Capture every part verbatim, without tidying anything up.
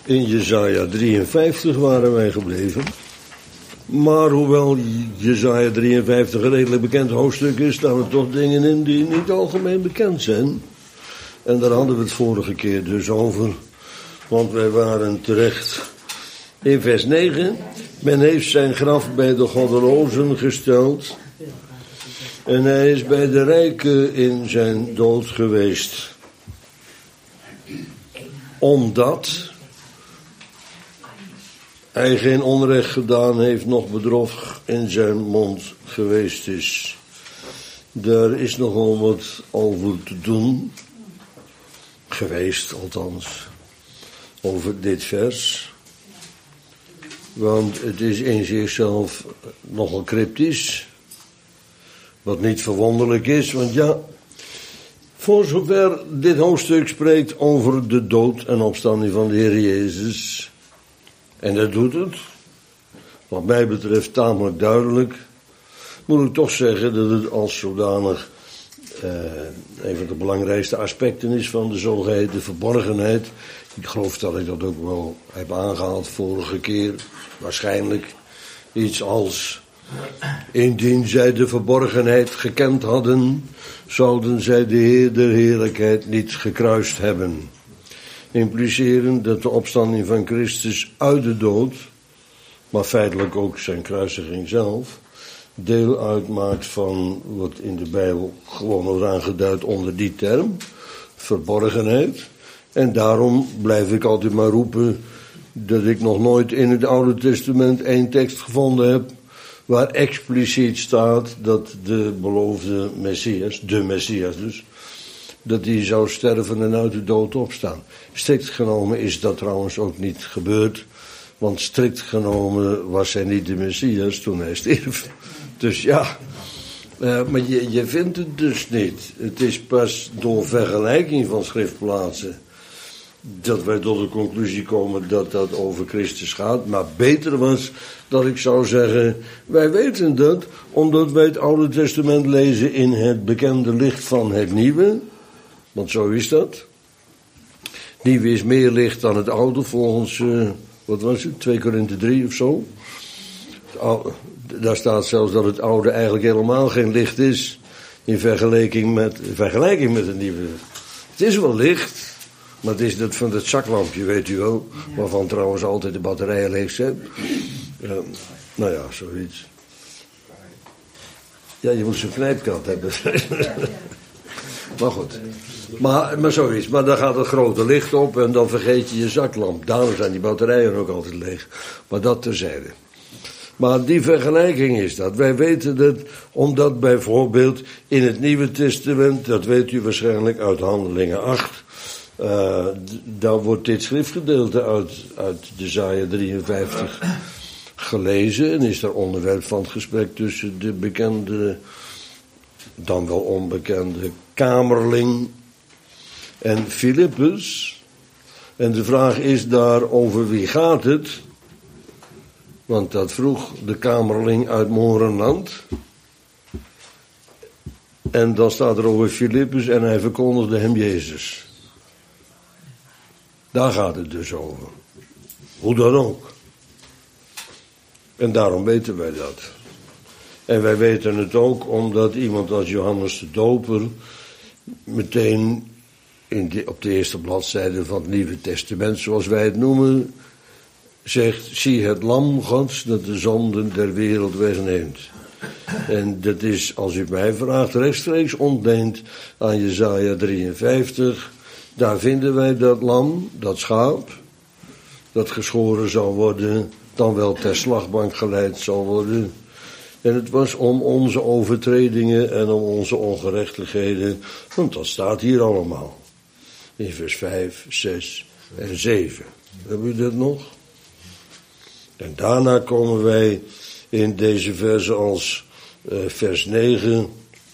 In Jesaja drieënvijftig waren wij gebleven. Maar hoewel Jesaja drieënvijftig een redelijk bekend hoofdstuk is, staan er toch dingen in die niet algemeen bekend zijn. En daar hadden we het vorige keer dus over. Want wij waren terecht in vers negen. Men heeft zijn graf bij de goddelozen gesteld. En hij is bij de rijken in zijn dood geweest. Omdat hij geen onrecht gedaan heeft, nog bedrog in zijn mond geweest is. Daar is nogal wat over te doen. Geweest, althans. Over dit vers. Want het is in zichzelf nogal cryptisch. Wat niet verwonderlijk is, want ja, voor zover dit hoofdstuk spreekt over de dood en opstanding van de Heer Jezus. En dat doet het, wat mij betreft tamelijk duidelijk. Moet ik toch zeggen dat het als zodanig eh, een van de belangrijkste aspecten is van de zogeheten verborgenheid. Ik geloof dat ik dat ook wel heb aangehaald vorige keer. Waarschijnlijk iets als: indien zij de verborgenheid gekend hadden, zouden zij de Heer der heerlijkheid niet gekruist hebben. Implicerend dat de opstanding van Christus uit de dood, maar feitelijk ook zijn kruisiging zelf, deel uitmaakt van wat in de Bijbel gewoon wordt aangeduid onder die term, verborgenheid. En daarom blijf ik altijd maar roepen dat ik nog nooit in het Oude Testament één tekst gevonden heb waar expliciet staat dat de beloofde Messias, de Messias dus, dat die zou sterven en uit de dood opstaan. Strikt genomen is dat trouwens ook niet gebeurd, want strikt genomen was hij niet de Messias toen hij stierf. Dus ja, uh, maar je, je vindt het dus niet. Het is pas door vergelijking van schriftplaatsen dat wij tot de conclusie komen dat dat over Christus gaat. Maar beter was dat ik zou zeggen, wij weten dat omdat wij het Oude Testament lezen in het bekende licht van het Nieuwe. Want zo is dat. Het Nieuwe is meer licht dan het Oude volgens, uh, wat was het, twee Korinthe drie of zo. Daar staat zelfs dat het Oude eigenlijk helemaal geen licht is in vergelijking met, in vergelijking met het Nieuwe. Het is wel licht. Maar het is dat van dat zaklampje, weet u wel. Waarvan trouwens altijd de batterijen leeg zijn. Uh, nou ja, zoiets. Ja, je moet zo'n knijpkant hebben. Maar goed. Maar, maar zoiets. Maar dan gaat het grote licht op en dan vergeet je je zaklamp. Daarom zijn die batterijen ook altijd leeg. Maar dat terzijde. Maar die vergelijking is dat. Wij weten dat, omdat bijvoorbeeld in het Nieuwe Testament, dat weet u waarschijnlijk uit Handelingen acht... Uh, daar wordt dit schriftgedeelte uit, uit Jesaja drieënvijftig gelezen en is daar onderwerp van het gesprek tussen de bekende, dan wel onbekende Kamerling en Filippus. En de vraag is daar over wie gaat het? Want dat vroeg de Kamerling uit Morenland. En dan staat er over Filippus en hij verkondigde hem Jezus. Daar gaat het dus over. Hoe dan ook. En daarom weten wij dat. En wij weten het ook omdat iemand als Johannes de Doper meteen in de, op de eerste bladzijde van het Nieuwe Testament, zoals wij het noemen, zegt: zie het lam Gods dat de zonden der wereld wegneemt. En dat is, als u mij vraagt, rechtstreeks ontleend aan Jesaja drieënvijftig. Daar vinden wij dat lam, dat schaap, dat geschoren zal worden, dan wel ter slagbank geleid zal worden. En het was om onze overtredingen en om onze ongerechtigheden, want dat staat hier allemaal. In vers vijf, zes en zeven. Hebben u dat nog? En daarna komen wij in deze versen als uh, vers negen...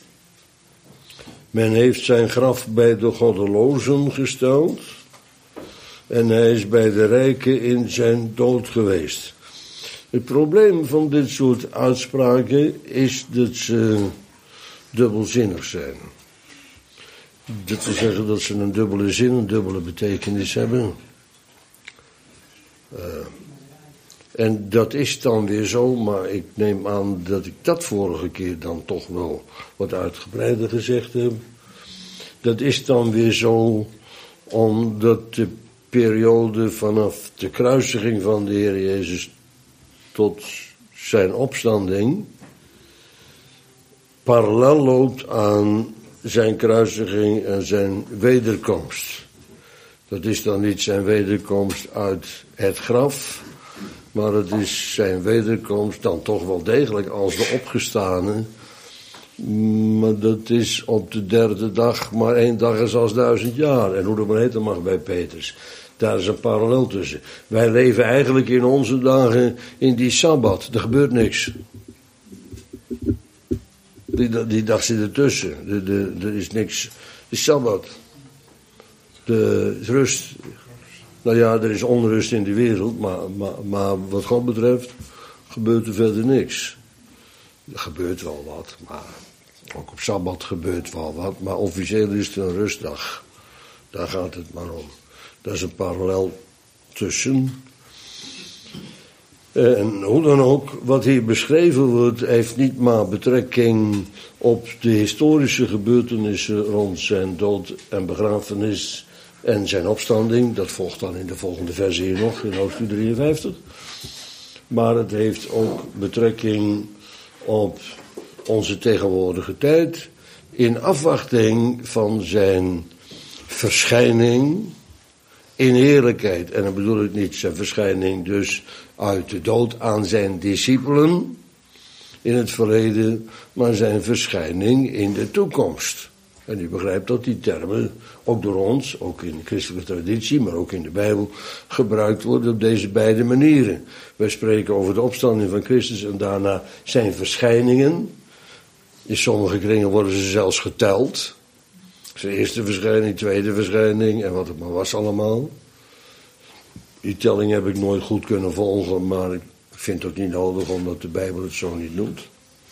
Men heeft zijn graf bij de goddelozen gesteld en hij is bij de rijken in zijn dood geweest. Het probleem van dit soort uitspraken is dat ze dubbelzinnig zijn. Dat wil zeggen dat ze een dubbele zin, een dubbele betekenis hebben. Uh, en dat is dan weer zo, maar ik neem aan dat ik dat vorige keer dan toch wel wat uitgebreider gezegd heb. Dat is dan weer zo omdat de periode vanaf de kruisiging van de Heer Jezus tot zijn opstanding parallel loopt aan zijn kruisiging en zijn wederkomst. Dat is dan niet zijn wederkomst uit het graf, maar het is zijn wederkomst dan toch wel degelijk als de opgestane. Maar dat is op de derde dag, maar één dag is als duizend jaar. En hoe dat maar heten mag bij Petrus. Daar is een parallel tussen. Wij leven eigenlijk in onze dagen in die Sabbat. Er gebeurt niks. Die, die dag zit ertussen. De, de, er is niks. De Sabbat. De rust. Nou ja, er is onrust in de wereld. Maar, maar, maar wat God betreft gebeurt er verder niks. Er gebeurt wel wat. Maar ook op Sabbat gebeurt wel wat. Maar officieel is het een rustdag. Daar gaat het maar om. Daar is een parallel tussen. En hoe dan ook, wat hier beschreven wordt, heeft niet maar betrekking op de historische gebeurtenissen rond zijn dood en begrafenis en zijn opstanding. Dat volgt dan in de volgende verse hier nog, in hoofdstuk drieënvijftig. Maar het heeft ook betrekking op onze tegenwoordige tijd, in afwachting van zijn verschijning in heerlijkheid. En dan bedoel ik niet zijn verschijning dus uit de dood aan zijn discipelen in het verleden, maar zijn verschijning in de toekomst. En u begrijpt dat die termen ook door ons, ook in de christelijke traditie, maar ook in de Bijbel, gebruikt worden op deze beide manieren. Wij spreken over de opstanding van Christus en daarna zijn verschijningen. In sommige kringen worden ze zelfs geteld. Zijn eerste verschijning, tweede verschijning en wat het maar was allemaal. Die telling heb ik nooit goed kunnen volgen, maar ik vind het ook niet nodig omdat de Bijbel het zo niet noemt.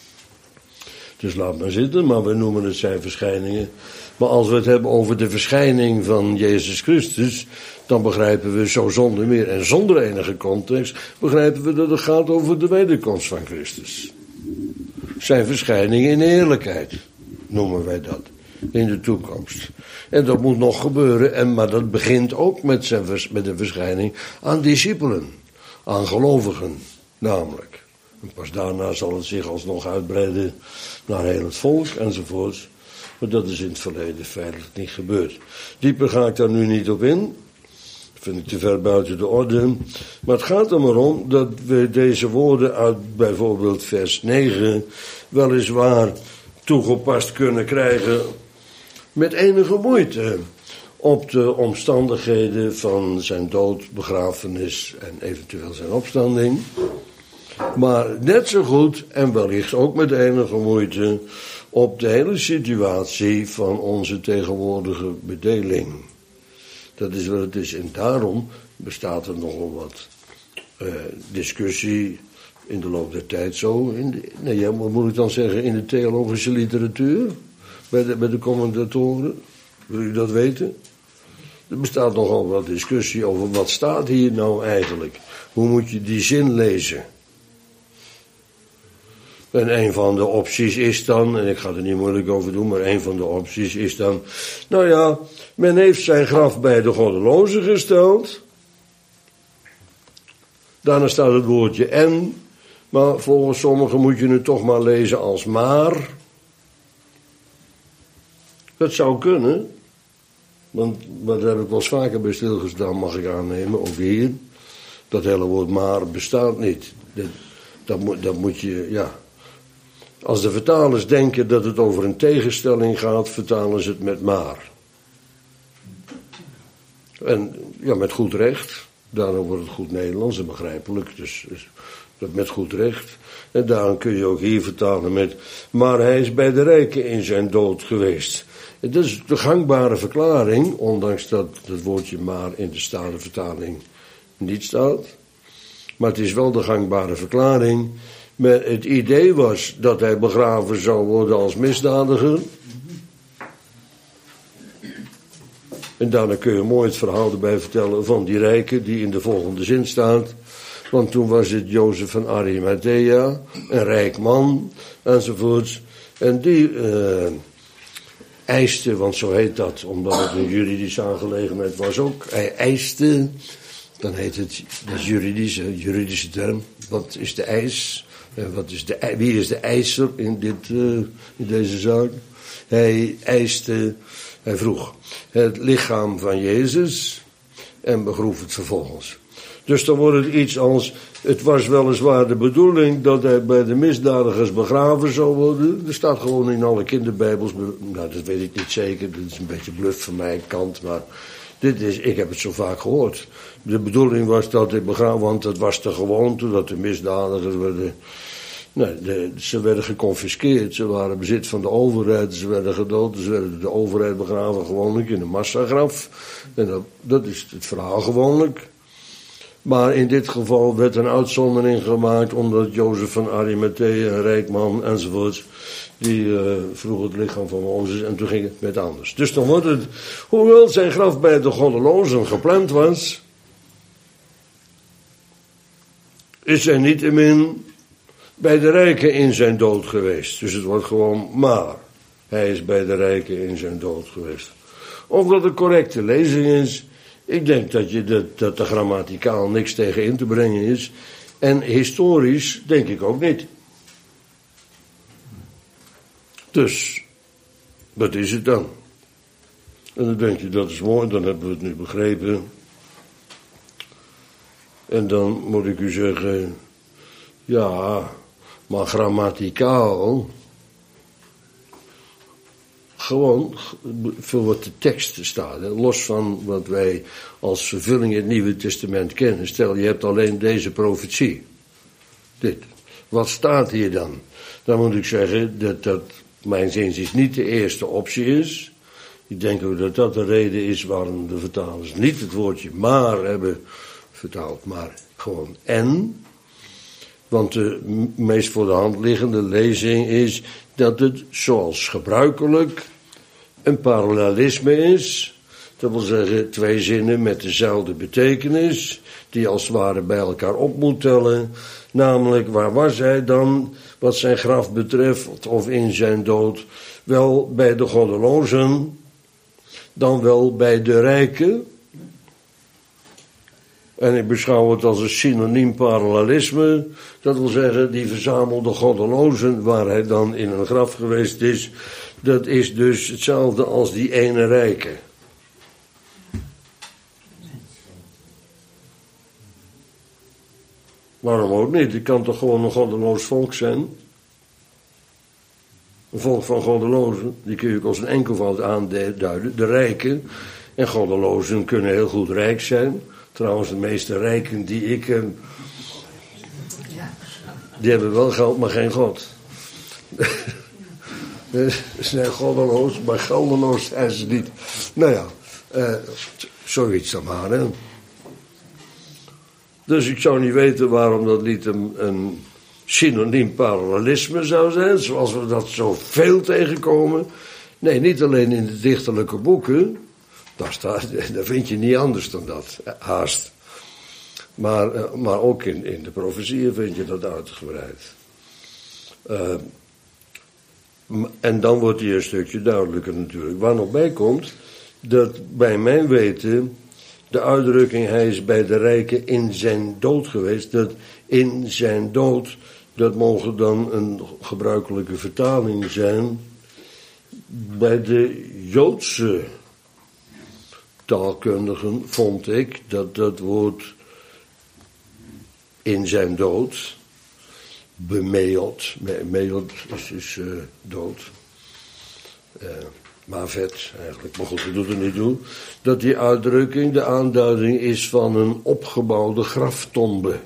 Dus laat maar zitten, maar we noemen het zijn verschijningen. Maar als we het hebben over de verschijning van Jezus Christus, dan begrijpen we zo zonder meer en zonder enige context, begrijpen we dat het gaat over de wederkomst van Christus. Zijn verschijning in eerlijkheid, noemen wij dat. In de toekomst. En dat moet nog gebeuren, en, maar dat begint ook met, zijn, met de verschijning aan discipelen, aan gelovigen namelijk. En pas daarna zal het zich alsnog uitbreiden naar heel het volk enzovoorts. Maar dat is in het verleden feitelijk niet gebeurd. Dieper ga ik daar nu niet op in. Dat vind ik te ver buiten de orde. Maar het gaat er maar om dat we deze woorden uit bijvoorbeeld vers negen weliswaar toegepast kunnen krijgen met enige moeite op de omstandigheden van zijn dood, begrafenis en eventueel zijn opstanding. Maar net zo goed en wellicht ook met enige moeite op de hele situatie van onze tegenwoordige bedeling. Dat is wat het is. En daarom bestaat er nogal wat uh, discussie in de loop der tijd zo. In de, nee, ja, wat moet ik dan zeggen? In de theologische literatuur? Bij de, bij de commentatoren? Wil u dat weten? Er bestaat nogal wat discussie over wat staat hier nou eigenlijk. Hoe moet je die zin lezen? En een van de opties is dan, en ik ga er niet moeilijk over doen, maar een van de opties is dan, nou ja, men heeft zijn graf bij de goddelozen gesteld. Daarna staat het woordje en, maar volgens sommigen moet je het toch maar lezen als maar. Dat zou kunnen, want maar daar heb ik wel eens vaker bij stilgestaan, mag ik aannemen, ook hier. Dat hele woord maar bestaat niet. Dat, dat, moet, dat moet je, ja. Als de vertalers denken dat het over een tegenstelling gaat, vertalen ze het met maar. En ja, met goed recht. Daarom wordt het goed Nederlands en begrijpelijk. Dus, dus dat met goed recht. En daarom kun je ook hier vertalen met, maar hij is bij de rijken in zijn dood geweest. En dat is de gangbare verklaring, ondanks dat het woordje maar in de Statenvertaling niet staat. Maar het is wel de gangbare verklaring. Maar het idee was dat hij begraven zou worden als misdadiger. En daarna kun je mooi het verhaal erbij vertellen van die rijke die in de volgende zin staat. Want toen was het Jozef van Arimathea, een rijk man, enzovoorts. En die uh, eiste, want zo heet dat, omdat het een juridische aangelegenheid was ook. Hij eiste, dan heet het, dat is juridisch, een juridische term. Wat is de eis? En wat is de, wie is de eiser in, dit, uh, in deze zaak? Hij eiste, hij vroeg het lichaam van Jezus en begroef het vervolgens. Dus dan wordt het iets als, het was weliswaar de bedoeling dat hij bij de misdadigers begraven zou worden. Er staat gewoon in alle kinderbijbels, nou dat weet ik niet zeker, dat is een beetje bluff van mijn kant, maar dit is, ik heb het zo vaak gehoord. De bedoeling was dat hij begraven, want het was de gewoonte dat de misdadigers werden, nee, de, ze werden geconfiskeerd, ze waren bezit van de overheid, ze werden gedood, ze werden de overheid begraven gewoonlijk in een massagraf. En dat, dat is het verhaal gewoonlijk. Maar in dit geval werd een uitzondering gemaakt omdat Jozef van Arimathea, een rijk man enzovoort, die uh, vroeg het lichaam van Mozes en toen ging het met anders. Dus dan wordt het, hoewel zijn graf bij de goddelozen gepland was, is hij niettemin bij de rijken in zijn dood geweest. Dus het wordt gewoon maar. Hij is bij de rijken in zijn dood geweest. Of dat de correcte lezing is, ik denk dat, je dat, dat er grammaticaal niks tegen in te brengen is. En historisch denk ik ook niet. Dus, wat is het dan? En dan denk je, dat is mooi, dan hebben we het nu begrepen. En dan moet ik u zeggen, ja, maar grammaticaal, gewoon voor wat de tekst staat. Hè. Los van wat wij als vervulling in het Nieuwe Testament kennen. Stel, je hebt alleen deze profetie. Dit. Wat staat hier dan? Dan moet ik zeggen dat dat, mijn zinziens, niet de eerste optie is. Ik denk ook dat dat de reden is waarom de vertalers niet het woordje maar hebben vertaald, maar gewoon en. Want de meest voor de hand liggende lezing is dat het zoals gebruikelijk een parallelisme is. Dat wil zeggen twee zinnen met dezelfde betekenis, die als het ware bij elkaar op moet tellen. Namelijk, waar was hij dan, wat zijn graf betreft, of in zijn dood? Wel bij de goddelozen, dan wel bij de rijken. En ik beschouw het als een synoniem parallelisme. Dat wil zeggen, die verzamelde goddelozen, waar hij dan in een graf geweest is, dat is dus hetzelfde als die ene rijke. Waarom ook niet? Het kan toch gewoon een goddeloos volk zijn? Een volk van goddelozen, die kun je ook als een enkelvoud aanduiden. De rijken en goddelozen kunnen heel goed rijk zijn. Trouwens, de meeste rijken die ik ken, die hebben wel geld, maar geen God. Ze zijn goddeloos, maar geldeloos zijn ze niet. Nou ja, uh, zoiets dan maar, hè. Dus ik zou niet weten waarom dat niet een, een synoniem parallelisme zou zijn, zoals we dat zo veel tegenkomen. Nee, niet alleen in de dichterlijke boeken, daar, staat, daar vind je niet anders dan dat, haast. Maar, maar ook in, in de profetieën vind je dat uitgebreid. Uh, en dan wordt hier een stukje duidelijker natuurlijk. Waar nog bij komt, dat bij mijn weten de uitdrukking, hij is bij de rijken in zijn dood geweest, dat in zijn dood, dat mogen dan een gebruikelijke vertaling zijn. Bij de Joodse taalkundigen vond ik dat dat woord in zijn dood, bemeeld, bemeeld is dus uh, dood, uh, maar vet eigenlijk, maar goed, dat doet er niet toe, dat die uitdrukking de aanduiding is van een opgebouwde graftombe.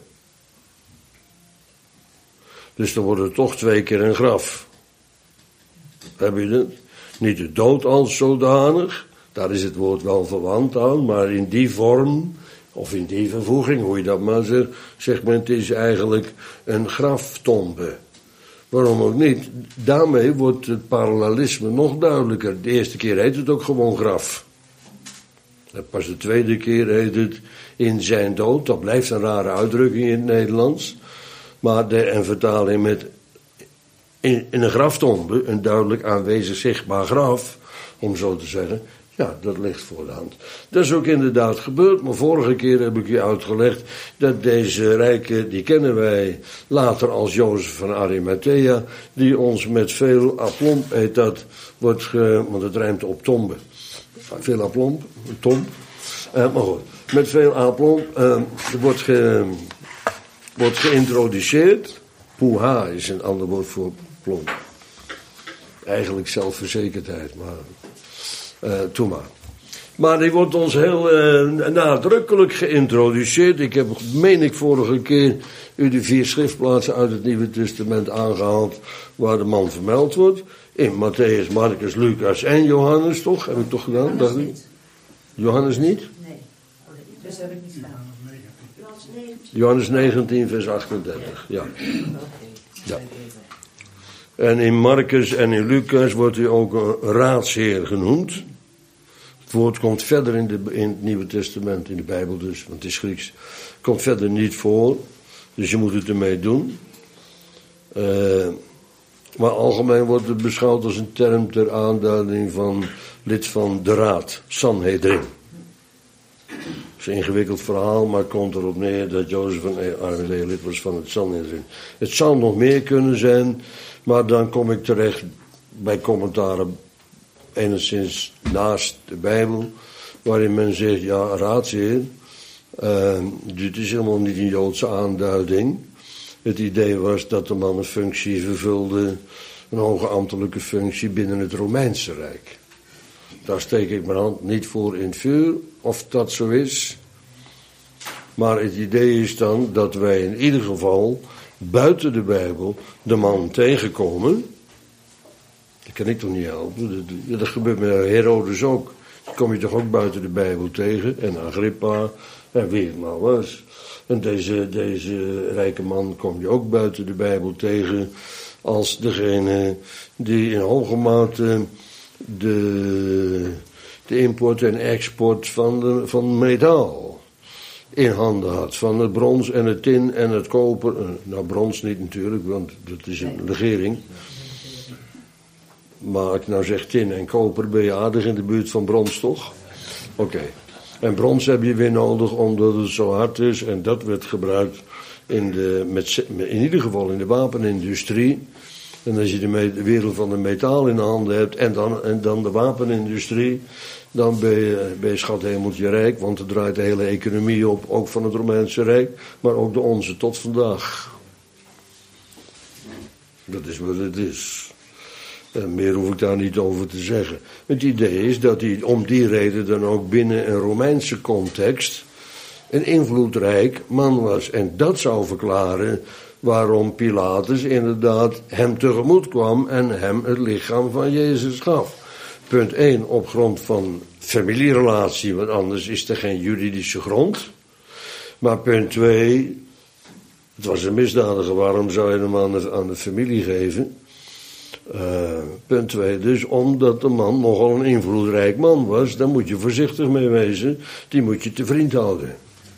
Dus dan wordt het toch twee keer een graf. Heb je dat? Niet de dood als zodanig, daar is het woord wel verwant aan, maar in die vorm, of in die vervoeging, hoe je dat maar zegt, zegt men, het is eigenlijk een graftombe. Waarom ook niet? Daarmee wordt het parallelisme nog duidelijker. De eerste keer heet het ook gewoon graf. En pas de tweede keer heet het in zijn dood. Dat blijft een rare uitdrukking in het Nederlands. Maar de en vertaling met in, in een graftombe, een duidelijk aanwezig zichtbaar graf, om zo te zeggen. Ja, dat ligt voor de hand. Dat is ook inderdaad gebeurd, maar vorige keer heb ik je uitgelegd dat deze rijke, die kennen wij later als Jozef van Arimathea, die ons met veel aplomb, heet dat, wordt ge, want het rijmt op tombe. Veel aplomb, tom. Uh, maar goed, met veel aplomb uh, wordt, ge, wordt geïntroduceerd. Poeha is een ander woord voor plomb. Eigenlijk zelfverzekerdheid, maar... Uh, toe maar. Maar die wordt ons heel uh, nadrukkelijk geïntroduceerd. Ik heb, meen ik, vorige keer u de vier schriftplaatsen uit het Nieuwe Testament aangehaald waar de man vermeld wordt. In Matthäus, Marcus, Lucas en Johannes, toch? Heb ik toch gedaan? Johannes niet. Johannes niet? Nee, dus heb ik niet gedaan. Johannes negentien, vers achtendertig, ja. Ja. En in Marcus en in Lucas wordt hij ook een raadsheer genoemd. Het woord komt verder in, de, in het Nieuwe Testament, in de Bijbel dus, want het is Grieks. Komt verder niet voor, dus je moet het ermee doen. Uh, maar algemeen wordt het beschouwd als een term ter aanduiding van lid van de raad, Sanhedrin. Het is een ingewikkeld verhaal, maar het komt erop neer dat Jozef van Arimathea lid was van het Sanhedrin. Het zou nog meer kunnen zijn, maar dan kom ik terecht bij commentaren enigszins naast de Bijbel, waarin men zegt, ja, raadsheer, uh, dit is helemaal niet een Joodse aanduiding. Het idee was dat de man een functie vervulde, een hoge ambtelijke functie binnen het Romeinse Rijk. Daar steek ik mijn hand niet voor in het vuur, of dat zo is. Maar het idee is dan dat wij in ieder geval buiten de Bijbel de man tegenkomen. Dat kan ik toch niet helpen. Dat, dat gebeurt met Herodes ook. Die kom je toch ook buiten de Bijbel tegen. En Agrippa, en wie het maar was. En deze, deze rijke man kom je ook buiten de Bijbel tegen als degene die in hoge mate de, de import en export van, de, van metaal in handen had. Van het brons en het tin en het koper. Nou, brons niet natuurlijk, want dat is een legering. Maar als ik nou zeg tin en koper, ben je aardig in de buurt van brons, toch? Oké. Okay. En brons heb je weer nodig omdat het zo hard is. En dat werd gebruikt in, de, met, in ieder geval in de wapenindustrie. En als je de, me, de wereld van de metaal in de handen hebt en dan, en dan de wapenindustrie, dan ben je, ben je schat hemeltje rijk. Want er draait de hele economie op, ook van het Romeinse Rijk, maar ook de onze tot vandaag. Dat is wat het is. En meer hoef ik daar niet over te zeggen. Het idee is dat hij om die reden dan ook binnen een Romeinse context een invloedrijk man was. En dat zou verklaren waarom Pilatus inderdaad hem tegemoet kwam en hem het lichaam van Jezus gaf. Punt één, op grond van familierelatie, want anders is er geen juridische grond. Maar punt twee, het was een misdadiger, waarom zou je hem aan de, aan de familie geven? Uh, punt twee, dus omdat de man nogal een invloedrijk man was, daar moet je voorzichtig mee wezen, die moet je te vriend houden.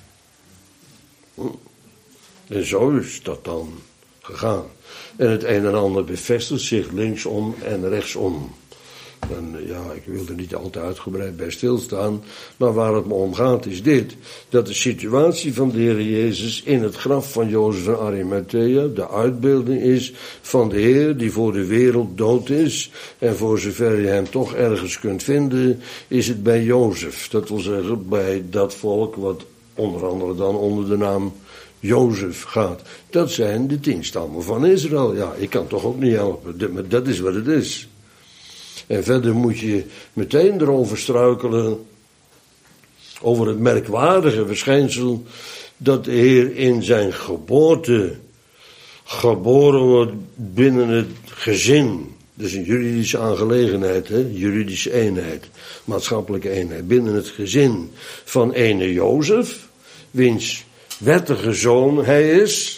En zo is dat dan gegaan. En het een en ander bevestigt zich linksom en rechtsom. En ja, ik wil er niet al te uitgebreid bij stilstaan, maar waar het me om gaat is dit, dat de situatie van de Heer Jezus in het graf van Jozef van Arimathea de uitbeelding is van de Heer die voor de wereld dood is, en voor zover je hem toch ergens kunt vinden, is het bij Jozef. Dat wil zeggen bij dat volk wat onder andere dan onder de naam Jozef gaat. Dat zijn de tien stammen van Israël. Ja, ik kan toch ook niet helpen, maar dat is wat het is. En verder moet je meteen erover struikelen, over het merkwaardige verschijnsel, dat de Heer in zijn geboorte geboren wordt binnen het gezin. Dat is een juridische aangelegenheid, hè? Juridische eenheid, maatschappelijke eenheid. Binnen het gezin van ene Jozef, wiens wettige zoon hij is.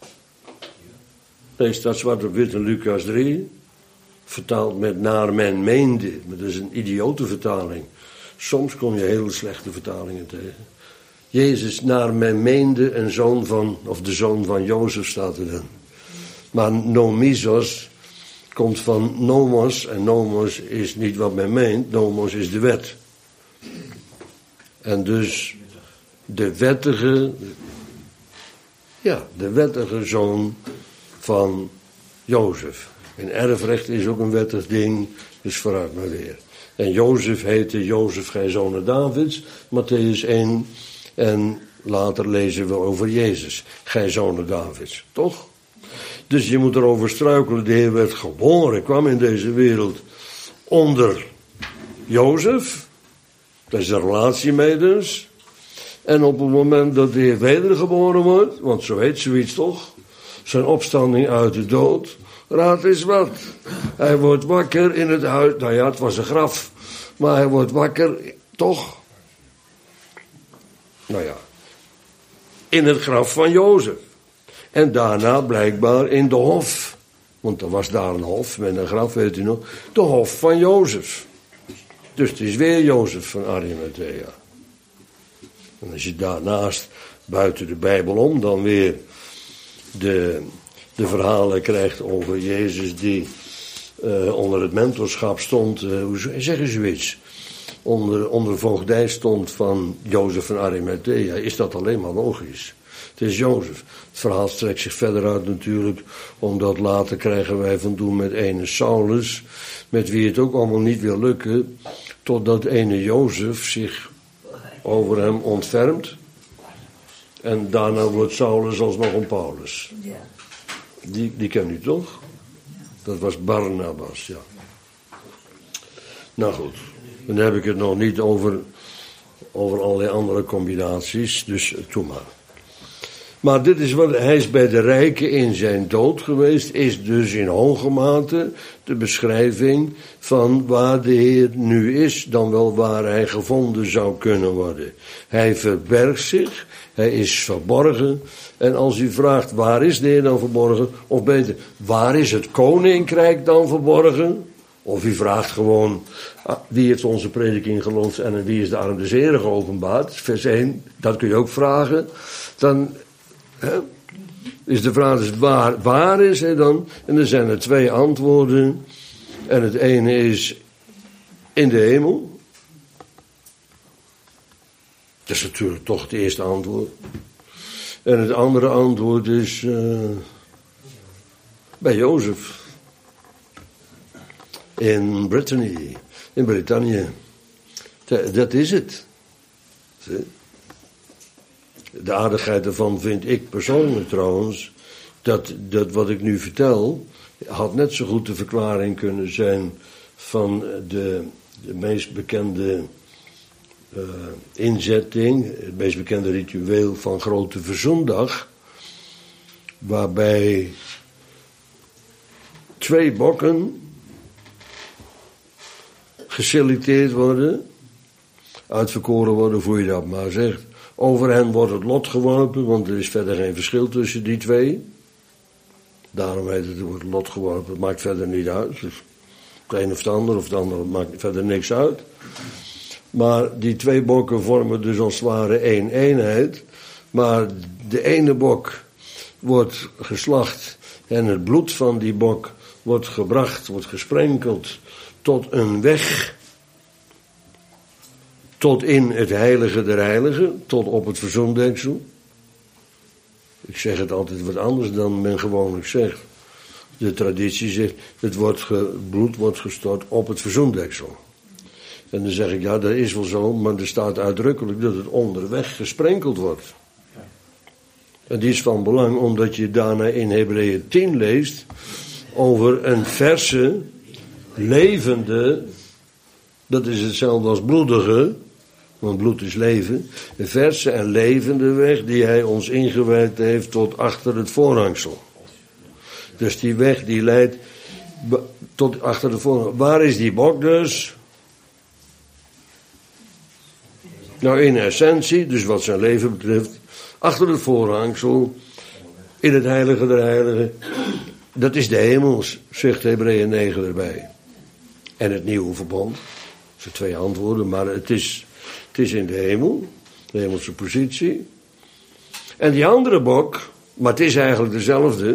Daar staat zwart op wit in Lucas drie. Vertaald met naar men meende. Maar dat is een idiote vertaling. Soms kom je hele slechte vertalingen tegen. Jezus naar men meende een zoon van, of de zoon van Jozef staat er dan. Maar nomizos komt van nomos. En nomos is niet wat men meent. Nomos is de wet. En dus de wettige, ja, de wettige zoon van Jozef. En erfrecht is ook een wettig ding, dus vooruit maar weer. En Jozef heette Jozef, gij zonen Davids, Mattheüs één. En later lezen we over Jezus, gij zonen Davids, toch? Dus je moet erover struikelen, de Heer werd geboren, kwam in deze wereld onder Jozef. Dat is een relatie mee dus. En op het moment dat de Heer wedergeboren wordt, want zo heet zoiets toch, zijn opstanding uit de dood, raad eens wat. Hij wordt wakker in het huis, nou ja, het was een graf, maar hij wordt wakker, toch? Nou ja, in het graf van Jozef. En daarna blijkbaar in de hof, want er was daar een hof met een graf, weet u nog, de hof van Jozef. Dus het is weer Jozef van Arimathea. En als je daarnaast, buiten de Bijbel om, dan weer de, de verhalen krijgt over Jezus die uh, onder het mentorschap stond, uh, hoe zeggen ze zoiets, onder, onder voogdij stond van Jozef van Arimathea, is dat alleen maar logisch. Het is Jozef. Het verhaal strekt zich verder uit natuurlijk, omdat later krijgen wij van doen met ene Saulus, met wie het ook allemaal niet wil lukken, totdat ene Jozef zich over hem ontfermt. En daarna wordt Saulus alsnog een Paulus. Die, die ken u toch? Dat was Barnabas, ja. Nou goed, dan heb ik het nog niet over, over allerlei andere combinaties, dus doe maar. Maar dit is wat, hij is bij de rijken in zijn dood geweest, is dus in hoge mate de beschrijving van waar de Heer nu is, dan wel waar hij gevonden zou kunnen worden. Hij verbergt zich, hij is verborgen, en als u vraagt waar is de Heer dan verborgen, of beter, waar is het koninkrijk dan verborgen? Of u vraagt gewoon, ah, wie heeft onze prediking geloofd en wie is de arm des Heren geopenbaard? Vers één, dat kun je ook vragen. Dan He? is de vraag dus waar, waar is hij dan? En er zijn er twee antwoorden. En het ene is in de hemel. Dat is natuurlijk toch het eerste antwoord. En het andere antwoord is uh, bij Jozef. In Brittany, in Brittannië. Dat is het. Zie? De aardigheid ervan vind ik persoonlijk trouwens, dat, dat wat ik nu vertel, had net zo goed de verklaring kunnen zijn van de, de meest bekende uh, inzetting, het meest bekende ritueel van Grote Verzoendag, waarbij twee bokken geselecteerd worden, uitverkoren worden, hoe je dat maar zegt. Over hen wordt het lot geworpen, want er is verder geen verschil tussen die twee. Daarom heet het, er wordt het lot geworpen, het maakt verder niet uit. Dus het een of het ander, of het andere maakt verder niks uit. Maar die twee bokken vormen dus als het ware één eenheid. Maar de ene bok wordt geslacht en het bloed van die bok wordt gebracht, wordt gesprenkeld tot een weg. Tot in het heilige der heiligen, tot op het verzoendeksel. Ik zeg het altijd wat anders dan men gewoonlijk zegt. De traditie zegt, het wordt ge, bloed wordt gestort op het verzoendeksel. En dan zeg ik, ja, dat is wel zo, maar er staat uitdrukkelijk dat het onderweg gesprenkeld wordt. En die is van belang, omdat je daarna in Hebreeën tien leest over een verse, levende, dat is hetzelfde als bloedige, want bloed is leven, een verse en levende weg die hij ons ingewijd heeft tot achter het voorhangsel. Dus die weg die leidt tot achter het voorhangsel. Waar is die bok dus? Nou, in essentie, dus wat zijn leven betreft, achter het voorhangsel, in het heilige der heiligen, dat is de hemel, zegt Hebreeën negen erbij. En het nieuwe verbond. Dat zijn twee antwoorden, maar het is, het is in de hemel, de hemelse positie. En die andere bok, maar het is eigenlijk dezelfde.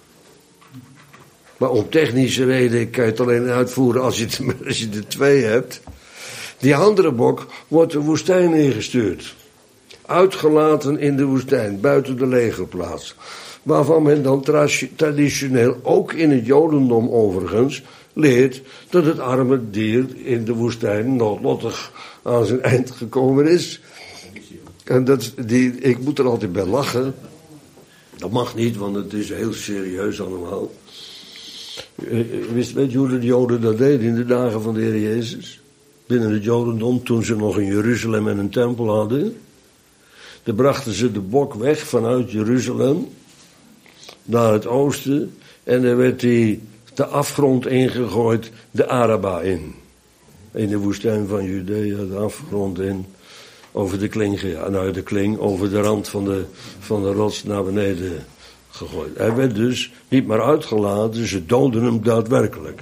Maar om technische reden kan je het alleen uitvoeren als je, het, als je er twee hebt. Die andere bok wordt de woestijn ingestuurd. Uitgelaten in de woestijn, buiten de legerplaats. Waarvan men dan traditioneel, ook in het Jodendom overigens, leert dat het arme dier in de woestijn noodlottig aan zijn eind gekomen is. En dat, die, ik moet er altijd bij lachen. Dat mag niet, want het is heel serieus allemaal. Wist, weet je hoe de Joden dat deden in de dagen van de Heer Jezus? Binnen het Jodendom, toen ze nog in Jeruzalem en een tempel hadden. Dan brachten ze de bok weg vanuit Jeruzalem naar het oosten. En dan werd die de afgrond ingegooid, de Araba in. In de woestijn van Judea, de afgrond in. Over de kling, ja, nou de kling, over de rand van de, van de rots naar beneden gegooid. Hij werd dus niet meer uitgelaten, ze doden hem daadwerkelijk.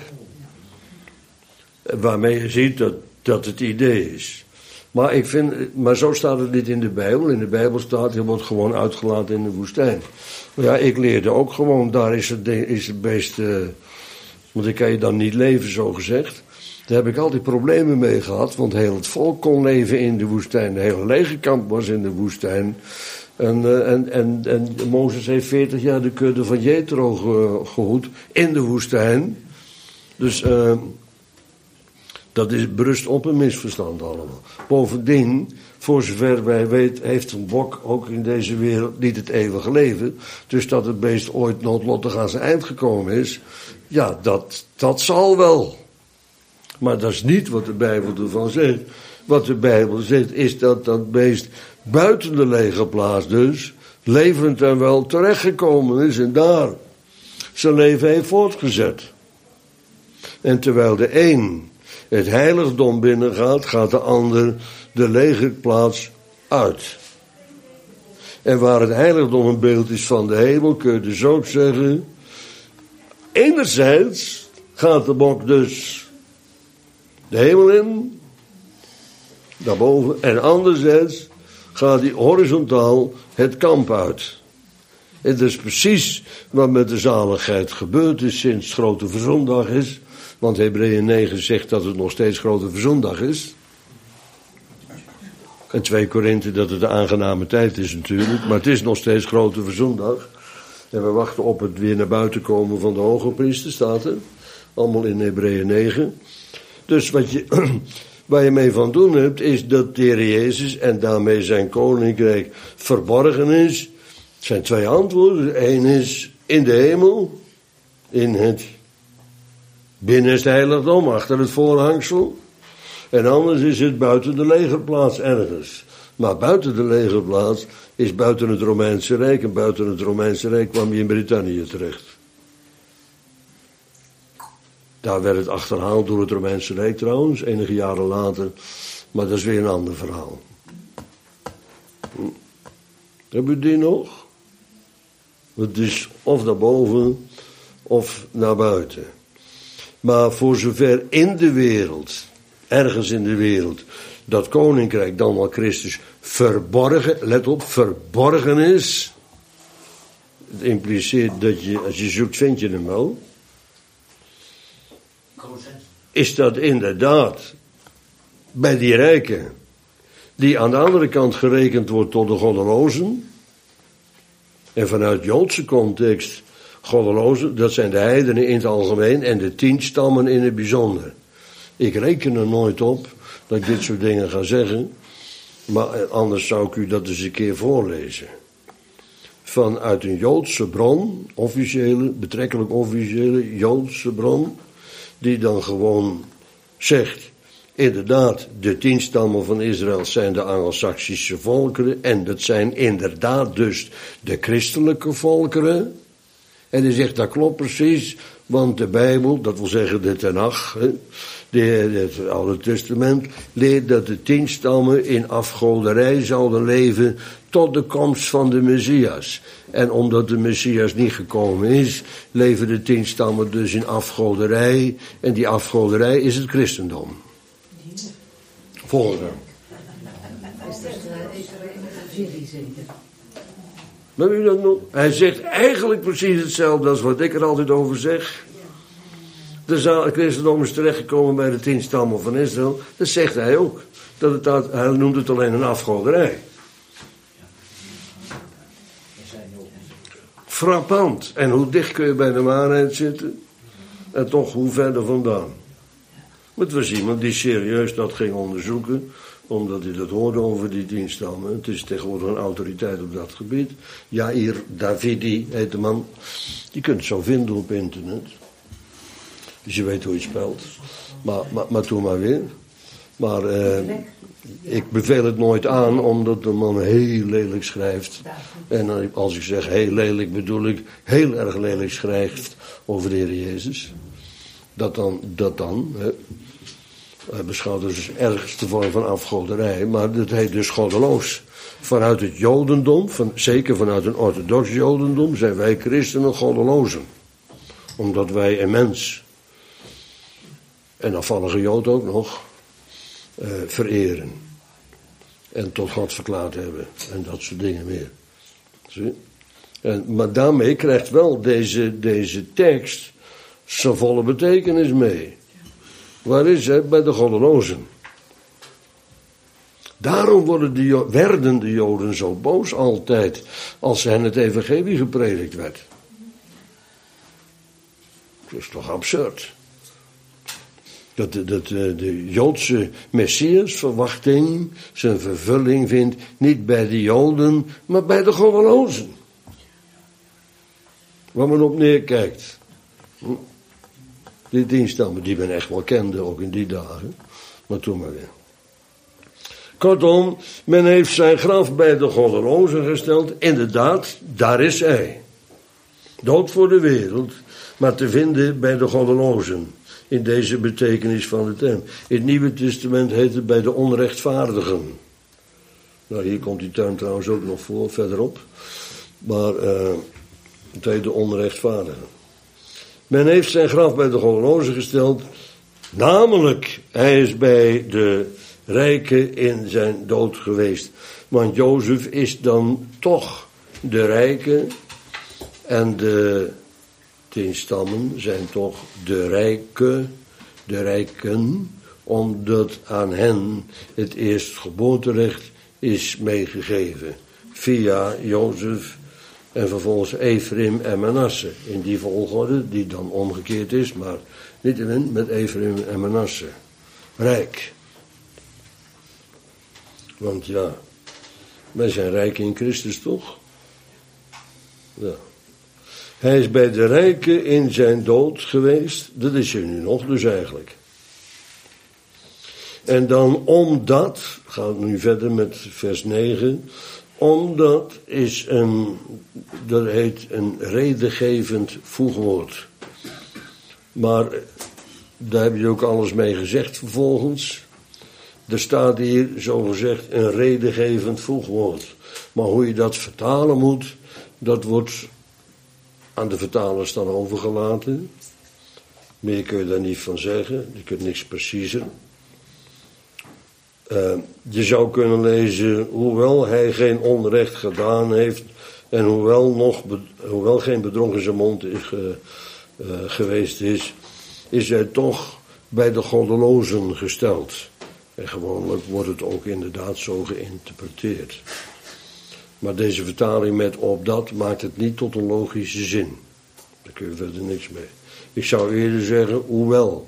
Waarmee je ziet dat, dat het idee is. Maar ik vind, maar zo staat het niet in de Bijbel. In de Bijbel staat, hij wordt gewoon uitgelaten in de woestijn. Maar ja, ik leerde ook gewoon, daar is het, is het beest, uh, want ik kan je dan niet leven, zo gezegd. Daar heb ik altijd problemen mee gehad, want heel het volk kon leven in de woestijn. De hele legerkamp was in de woestijn. En, uh, en, en, en Mozes heeft veertig jaar de kudde van Jethro ge, gehoed in de woestijn. Dus uh, dat is berust op een misverstand allemaal. Bovendien, voor zover wij weten, heeft een bok ook in deze wereld niet het eeuwige leven. Dus dat het beest ooit noodlottig aan zijn eind gekomen is, ja, dat, dat zal wel. Maar dat is niet wat de Bijbel ervan zegt. Wat de Bijbel zegt is dat dat beest buiten de legerplaats dus levend en wel terechtgekomen is en daar zijn leven heeft voortgezet. En terwijl de een het heiligdom binnengaat, gaat de ander de legerplaats uit. En waar het heiligdom een beeld is van de hemel, kun je dus ook zeggen, enerzijds gaat de bok dus de hemel in, daarboven, en anderzijds gaat hij horizontaal het kamp uit. En dat is precies wat met de zaligheid gebeurd is sinds Grote Verzondag is. Want Hebreeën negen zegt dat het nog steeds Grote Verzondag is. En twee Korinthe dat het de aangename tijd is natuurlijk. Maar het is nog steeds Grote Verzondag. En we wachten op het weer naar buiten komen van de hoge priester, staat er. Allemaal in Hebreeën negen. Dus wat je, waar je mee van doen hebt, is dat de Heer Jezus en daarmee zijn koninkrijk verborgen is. Het zijn twee antwoorden. Eén is in de hemel, in het binnenste heiligdom, achter het voorhangsel. En anders is het buiten de legerplaats ergens. Maar buiten de legerplaats is buiten het Romeinse Rijk. En buiten het Romeinse Rijk kwam je in Brittannië terecht. Daar werd het achterhaald door het Romeinse Rijk trouwens, enige jaren later. Maar dat is weer een ander verhaal. Hm. Hebben we die nog? Het is of naar boven of naar buiten. Maar voor zover in de wereld, ergens in de wereld, dat koninkrijk, dan wel Christus, verborgen, let op, verborgen is. Het impliceert dat je, als je zoekt, vind je hem wel. Is dat inderdaad bij die rijken, die aan de andere kant gerekend wordt tot de goddelozen. En vanuit Joodse context, goddelozen, dat zijn de heidenen in het algemeen en de tien stammen in het bijzonder. Ik reken er nooit op dat ik dit soort dingen ga zeggen, maar anders zou ik u dat eens een keer voorlezen. Vanuit een Joodse bron, officiële, betrekkelijk officiële Joodse bron, die dan gewoon zegt, inderdaad, de tien stammen van Israël zijn de Angelsaksische volkeren en dat zijn inderdaad dus de christelijke volkeren. En hij zegt, dat klopt precies, want de Bijbel, dat wil zeggen de Tenach, het Oude Testament, leert dat de tien stammen in afgoderij zouden leven tot de komst van de Messias. En omdat de Messias niet gekomen is, leven de tien stammen dus in afgoderij. En die afgoderij is het christendom. Voorgaan. Hij zegt even Jerry zeker. Maar u dat nog? Hij zegt eigenlijk precies hetzelfde als wat ik er altijd over zeg. De christendom is terechtgekomen bij de tien stammen van Israël. Dat zegt hij ook. Dat het dat, hij noemt het alleen een afgoderij. Frappant. En hoe dicht kun je bij de waarheid zitten? En toch hoe verder vandaan. Maar het was iemand die serieus dat ging onderzoeken. Omdat hij dat hoorde over die tien stammen. Het is tegenwoordig een autoriteit op dat gebied. Jair Davidi heet de man. Je kunt het zo vinden op internet. Dus je weet hoe je het spelt. Maar, maar, maar doe maar weer. Maar eh, ik beveel het nooit aan, omdat de man heel lelijk schrijft. En als ik zeg heel lelijk, bedoel ik heel erg lelijk schrijft over de Heer Jezus. Dat dan, dat dan. Hè. Hij beschouwt dus de ergste vorm van afgoderij, maar dat heet dus goddeloos. Vanuit het jodendom, van, zeker vanuit een orthodox jodendom, zijn wij christenen goddelozen. Omdat wij een mens, en afvallige jood ook nog, uh, vereren. En tot God verklaard hebben. En dat soort dingen meer. Zie? En, maar daarmee krijgt wel deze, deze tekst zijn volle betekenis mee. Waar is het? Bij de goddelozen. Daarom worden de, werden de Joden zo boos altijd als hen het evangelie gepredikt werd. Dat is toch absurd. Dat, de, dat de, de Joodse Messiasverwachting zijn vervulling vindt niet bij de Joden, maar bij de goddelozen. Waar men op neerkijkt. Hm? Die tien stammen die men echt wel kende, ook in die dagen. Maar toen maar weer. Kortom, men heeft zijn graf bij de goddelozen gesteld. Inderdaad, daar is hij. Dood voor de wereld, maar te vinden bij de goddelozen. In deze betekenis van de term. In het Nieuwe Testament heet het bij de onrechtvaardigen. Nou, hier komt die term trouwens ook nog voor, verderop. Maar uh, het heet de onrechtvaardigen. Men heeft zijn graf bij de goddelozen gesteld. Namelijk, hij is bij de rijken in zijn dood geweest. Want Jozef is dan toch de rijke. En de tien stammen zijn toch de rijke, de rijken. Omdat aan hen het eerstgeboorterecht is meegegeven. Via Jozef. En vervolgens Ephraim en Manasse. In die volgorde, die dan omgekeerd is, maar niet alleen met Ephraim en Manasse. Rijk. Want ja, wij zijn rijk in Christus toch? Ja. Hij is bij de rijken in zijn dood geweest. Dat is hij nu nog dus eigenlijk. En dan omdat, gaan we nu verder met vers negen... Omdat is een, dat heet een redengevend voegwoord. Maar daar heb je ook alles mee gezegd vervolgens. Er staat hier zogezegd een redengevend voegwoord. Maar hoe je dat vertalen moet, dat wordt aan de vertalers dan overgelaten. Meer kun je daar niet van zeggen, je kunt niks preciezer. Uh, je zou kunnen lezen, hoewel hij geen onrecht gedaan heeft en hoewel, nog, hoewel geen bedrog in zijn mond is, uh, uh, geweest is, is hij toch bij de goddelozen gesteld. En gewoonlijk wordt het ook inderdaad zo geïnterpreteerd. Maar deze vertaling met opdat maakt het niet tot een logische zin. Daar kun je verder niks mee. Ik zou eerder zeggen, hoewel.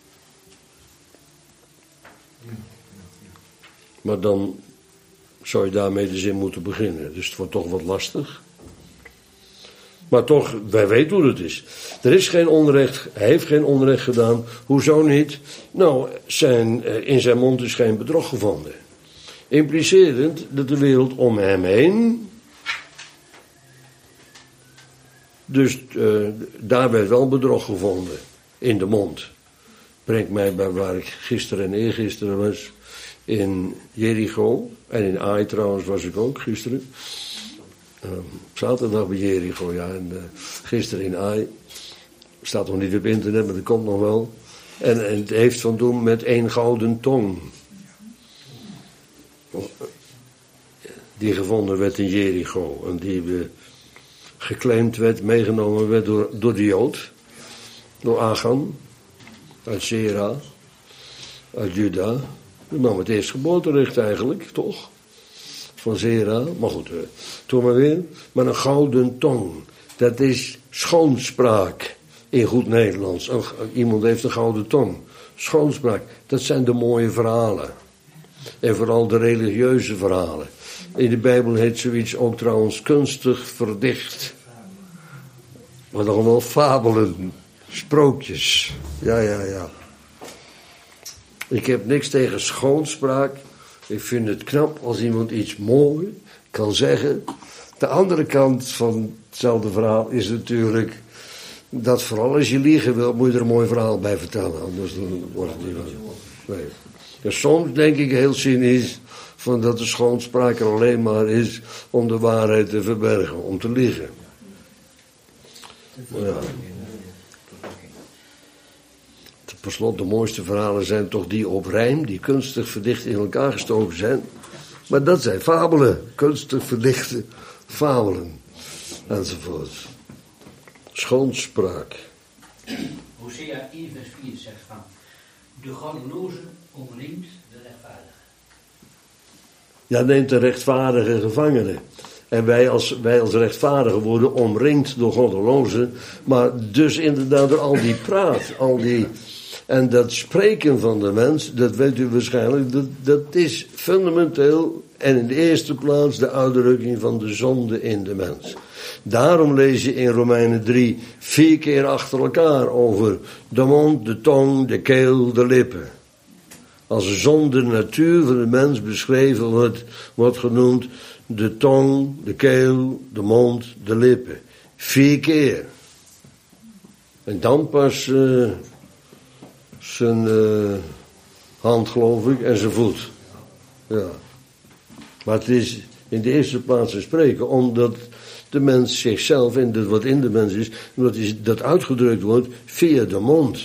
Maar dan zou je daarmee de zin moeten beginnen. Dus het wordt toch wat lastig. Maar toch, wij weten hoe het is. Er is geen onrecht, hij heeft geen onrecht gedaan. Hoezo niet? Nou, zijn, in zijn mond is geen bedrog gevonden. Implicerend dat de wereld om hem heen. Dus uh, daar werd wel bedrog gevonden. In de mond. Brengt mij bij waar ik gisteren en eergisteren was. In Jericho. En in Ai trouwens was ik ook gisteren. Uh, zaterdag bij Jericho, ja. En uh, gisteren in Ai. Staat nog niet op internet, maar dat komt nog wel. En, en het heeft van doen met één gouden tong. die gevonden werd in Jericho. En die uh, geclaimd werd, meegenomen werd door, door de Jood. Door Achan. Uit Zera. Uit Juda. Die nam het eerstgeboorterecht eigenlijk, toch? Van Zera. Maar goed, uh, toen maar weer. Maar een gouden tong. Dat is schoonspraak. In goed Nederlands. Een, iemand heeft een gouden tong. Schoonspraak. Dat zijn de mooie verhalen. En vooral de religieuze verhalen. In de Bijbel heet zoiets ook trouwens kunstig verdicht. Maar dan wel fabelen. Sprookjes. Ja, ja, ja. Ik heb niks tegen schoonspraak. Ik vind het knap als iemand iets mooi kan zeggen. De andere kant van hetzelfde verhaal is natuurlijk dat vooral als je liegen wilt, moet je er een mooi verhaal bij vertellen. Anders dan wordt het niet waar. Nee. Dus soms denk ik heel cynisch van dat de schoonspraak er alleen maar is om de waarheid te verbergen, om te liegen. Maar ja. Per slot, de mooiste verhalen zijn toch die op rijm, die kunstig verdicht in elkaar gestoken zijn. Maar dat zijn fabelen, kunstig verdichte fabelen, enzovoort. Schoonspraak. Hosea één vers vier zegt van, de goddeloze omringt de rechtvaardige. Ja, neemt de rechtvaardige gevangenen. En wij als, wij als rechtvaardigen worden omringd door goddelozen. Maar dus inderdaad door al die praat, al die... En dat spreken van de mens, dat weet u waarschijnlijk, dat, dat is fundamenteel en in de eerste plaats de uitdrukking van de zonde in de mens. Daarom lees je in Romeinen drie vier keer achter elkaar over de mond, de tong, de keel, de lippen. Als een zonde natuur van de mens beschreven wordt, wordt genoemd de tong, de keel, de mond, de lippen. Vier keer. En dan pas... Uh, zijn uh, hand, geloof ik, en zijn voet. Ja. Maar het is in de eerste plaats te spreken, omdat de mens zichzelf, en dat wat in de mens is, omdat dat uitgedrukt wordt via de mond.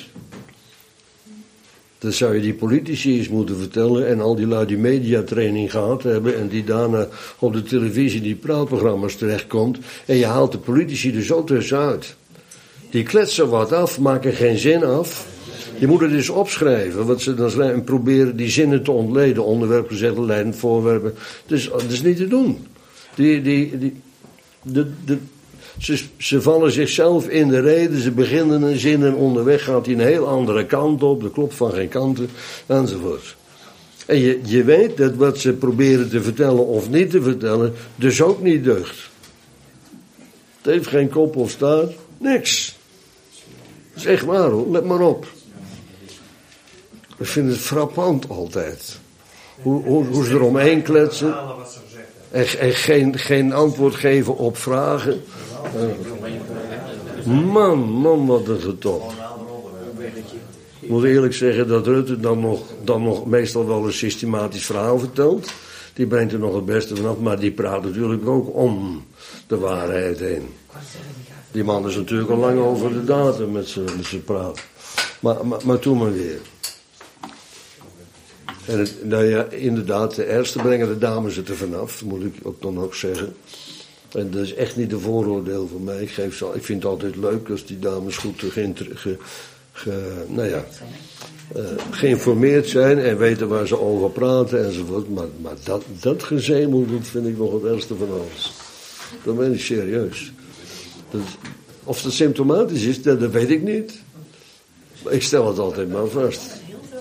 Dat zou je die politici eens moeten vertellen, en al die lui die mediatraining gehad hebben, en die daarna op de televisie die praatprogramma's terechtkomt, en je haalt de politici er zo tussenuit. Die kletsen wat af, maken geen zin af. Je moet het dus opschrijven, wat ze dan schrijven, en proberen die zinnen te ontleden. Onderwerp, gezegd, leidend voorwerpen. Dus dat is niet te doen. Die, die, die, de, de, ze, ze vallen zichzelf in de reden, ze beginnen een zin en onderweg gaat hij een heel andere kant op. Dat klopt van geen kanten, enzovoort. En je, je weet dat wat ze proberen te vertellen of niet te vertellen, dus ook niet deugt. Het heeft geen kop of staart, niks. Dat is echt waar hoor, let maar op. Ik vind het frappant altijd. Hoe, hoe, hoe ze eromheen kletsen. En, en geen, geen antwoord geven op vragen. Man, man, wat een getop. Ik moet eerlijk zeggen dat Rutte dan nog, dan nog meestal wel een systematisch verhaal vertelt. Die brengt er nog het beste vanaf, maar die praat natuurlijk ook om de waarheid heen. Die man is natuurlijk al lang over de datum met zijn praat. Maar, maar, maar toen maar weer. En het, nou ja, inderdaad, de eerste brengen de dames het er vanaf, moet ik ook dan ook zeggen. En dat is echt niet een vooroordeel van mij. Ik, geef ze, ik vind het altijd leuk als die dames goed ge, ge, ge, nou ja, uh, geïnformeerd zijn en weten waar ze over praten enzovoort. Maar, maar dat, dat gezemel, dat vind ik nog het ergste van alles. Dat ben ik serieus. Dat, of dat symptomatisch is, dat, dat weet ik niet. Maar ik stel het altijd maar vast.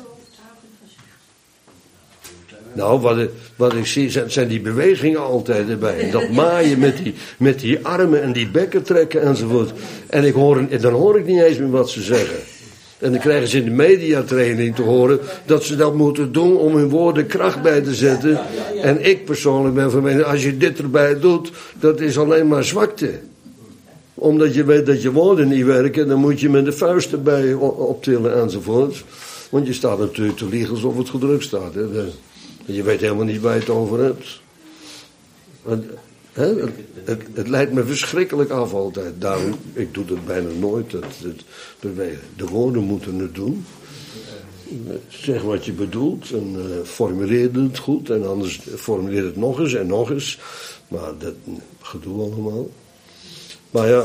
Nou, wat ik, wat ik zie, zijn, zijn die bewegingen altijd erbij. Dat maaien met die, met die armen en die bekken trekken enzovoort. En, ik hoor, en dan hoor ik niet eens meer wat ze zeggen. En dan krijgen ze in de mediatraining te horen dat ze dat moeten doen om hun woorden kracht bij te zetten. En ik persoonlijk ben van mening, als je dit erbij doet, dat is alleen maar zwakte. Omdat je weet dat je woorden niet werken, dan moet je met de vuist erbij optillen enzovoort. Want je staat natuurlijk te liegen alsof het gedrukt staat. Hè. Je weet helemaal niet waar je het over hebt. Het, hè, het, het, het leidt me verschrikkelijk af altijd. Daarom, ik doe dat bijna nooit. Dat, dat, de, de woorden moeten het doen. zeg wat je bedoelt en uh, formuleer het goed en anders formuleer het nog eens en nog eens. Maar dat gedoe allemaal. Maar ja,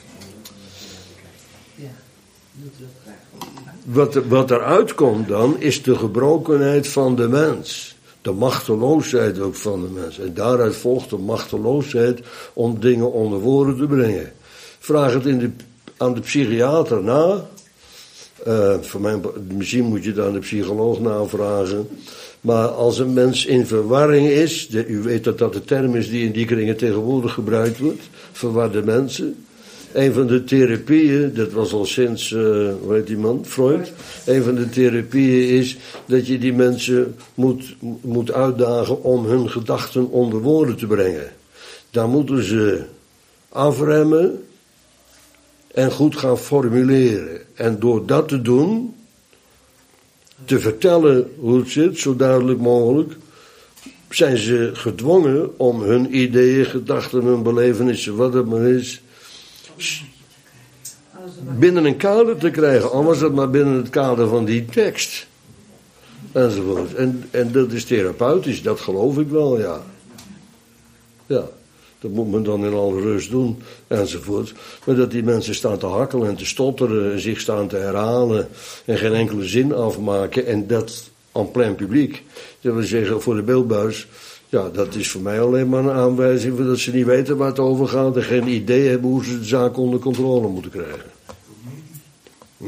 wat, wat eruit komt dan is de gebrokenheid van de mens. De machteloosheid ook van de mens. En daaruit volgt de machteloosheid om dingen onder woorden te brengen. Vraag het in de, aan de psychiater na. Uh, voor mij, misschien moet je het aan de psycholoog navragen. Maar als een mens in verwarring is, de, u weet dat dat de term is die in die kringen tegenwoordig gebruikt wordt, verwarde mensen. Een van de therapieën, dat was al sinds, uh, hoe heet die man, Freud. Een van de therapieën is dat je die mensen moet, moet uitdagen om hun gedachten onder woorden te brengen. Dan moeten ze afremmen en goed gaan formuleren. En door dat te doen, te vertellen hoe het zit, zo duidelijk mogelijk, zijn ze gedwongen om hun ideeën, gedachten, hun belevenissen, wat het maar is, binnen een kader te krijgen. Al was dat maar binnen het kader van die tekst. Enzovoort. En, en dat is therapeutisch, dat geloof ik wel, ja. Ja. Dat moet men dan in alle rust doen, enzovoort. Maar dat die mensen staan te hakkelen en te stotteren en zich staan te herhalen en geen enkele zin afmaken en dat en plein publiek. Dat wil zeggen, voor de beeldbuis, ja, dat is voor mij alleen maar een aanwijzing dat ze niet weten waar het over gaat en geen idee hebben hoe ze de zaak onder controle moeten krijgen. Hm?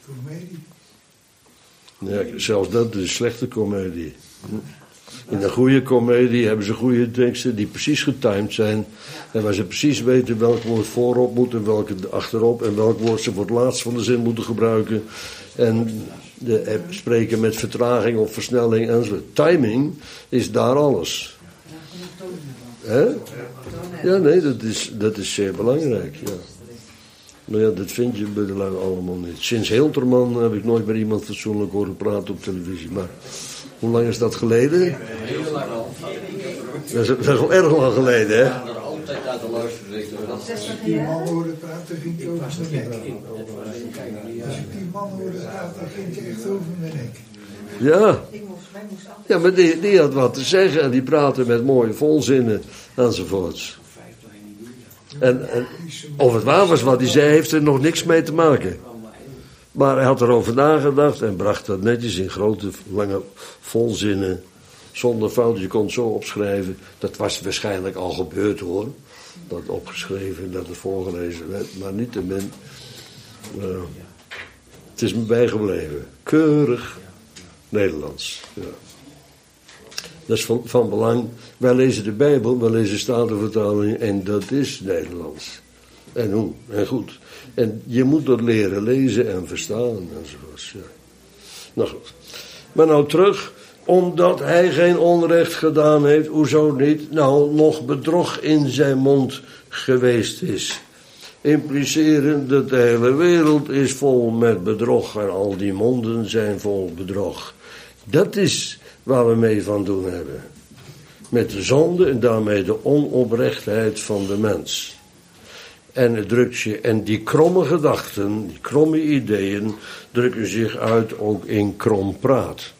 Ja, zelfs dat is slechte komedie. Hm? In een goede komedie hebben ze goede teksten die precies getimed zijn. En waar ze precies weten welk woord voorop moet en welke achterop. En welk woord ze voor het laatst van de zin moeten gebruiken. En de, spreken met vertraging of versnelling enzovoort. Timing is daar alles. Hè? Ja, nee, dat is, dat is zeer belangrijk. Ja. Maar ja, dat vind je bij de lui allemaal niet. Sinds Hilterman heb ik nooit met iemand fatsoenlijk horen praten op televisie. Maar hoe lang is dat geleden? Heel lang al. Dat is, dat is al erg lang geleden, hè? Ik heb er altijd uit de luisteren. Als ik die man hoorde praten, ging het over mijn nek. Als ik die man hoorde praten, ging het echt over mijn nek. Ja. Ja, maar die, die had wat te zeggen en die praatte met mooie volzinnen enzovoorts. En, en of het waar was wat hij zei, heeft er nog niks mee te maken. Maar hij had erover nagedacht en bracht dat netjes in grote, lange volzinnen, zonder fout. Je kon het zo opschrijven. Dat was waarschijnlijk al gebeurd, hoor. Dat opgeschreven, dat het voorgelezen werd. Maar niettemin, uh, het is me bijgebleven. Keurig Nederlands. Ja. Dat is van, van belang. Wij lezen de Bijbel, wij lezen Statenvertaling en dat is Nederlands. En hoe? En goed. En je moet dat leren lezen en verstaan enzovoort. Ja. Nou goed. Maar nou terug, omdat hij geen onrecht gedaan heeft, hoezo niet? Nou, nog bedrog in zijn mond geweest is. Implicerend dat de hele wereld is vol met bedrog en al die monden zijn vol bedrog. Dat is waar we mee van doen hebben. Met de zonde en daarmee de onoprechtheid van de mens. En het drukt je, en die kromme gedachten, die kromme ideeën, drukken zich uit ook in krom praat.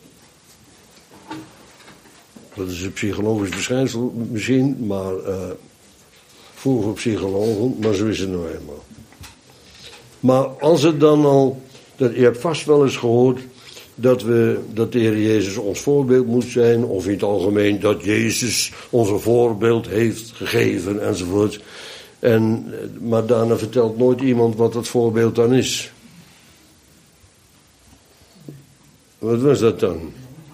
Dat is een psychologisch verschijnsel misschien, maar uh, vroeger psychologen, maar zo is het nou eenmaal. Maar als het dan al, dat, je hebt vast wel eens gehoord dat we, dat de Heer Jezus ons voorbeeld moet zijn, of in het algemeen dat Jezus ons een voorbeeld heeft gegeven enzovoort. En, maar daarna vertelt nooit iemand wat dat voorbeeld dan is. Wat was dat dan?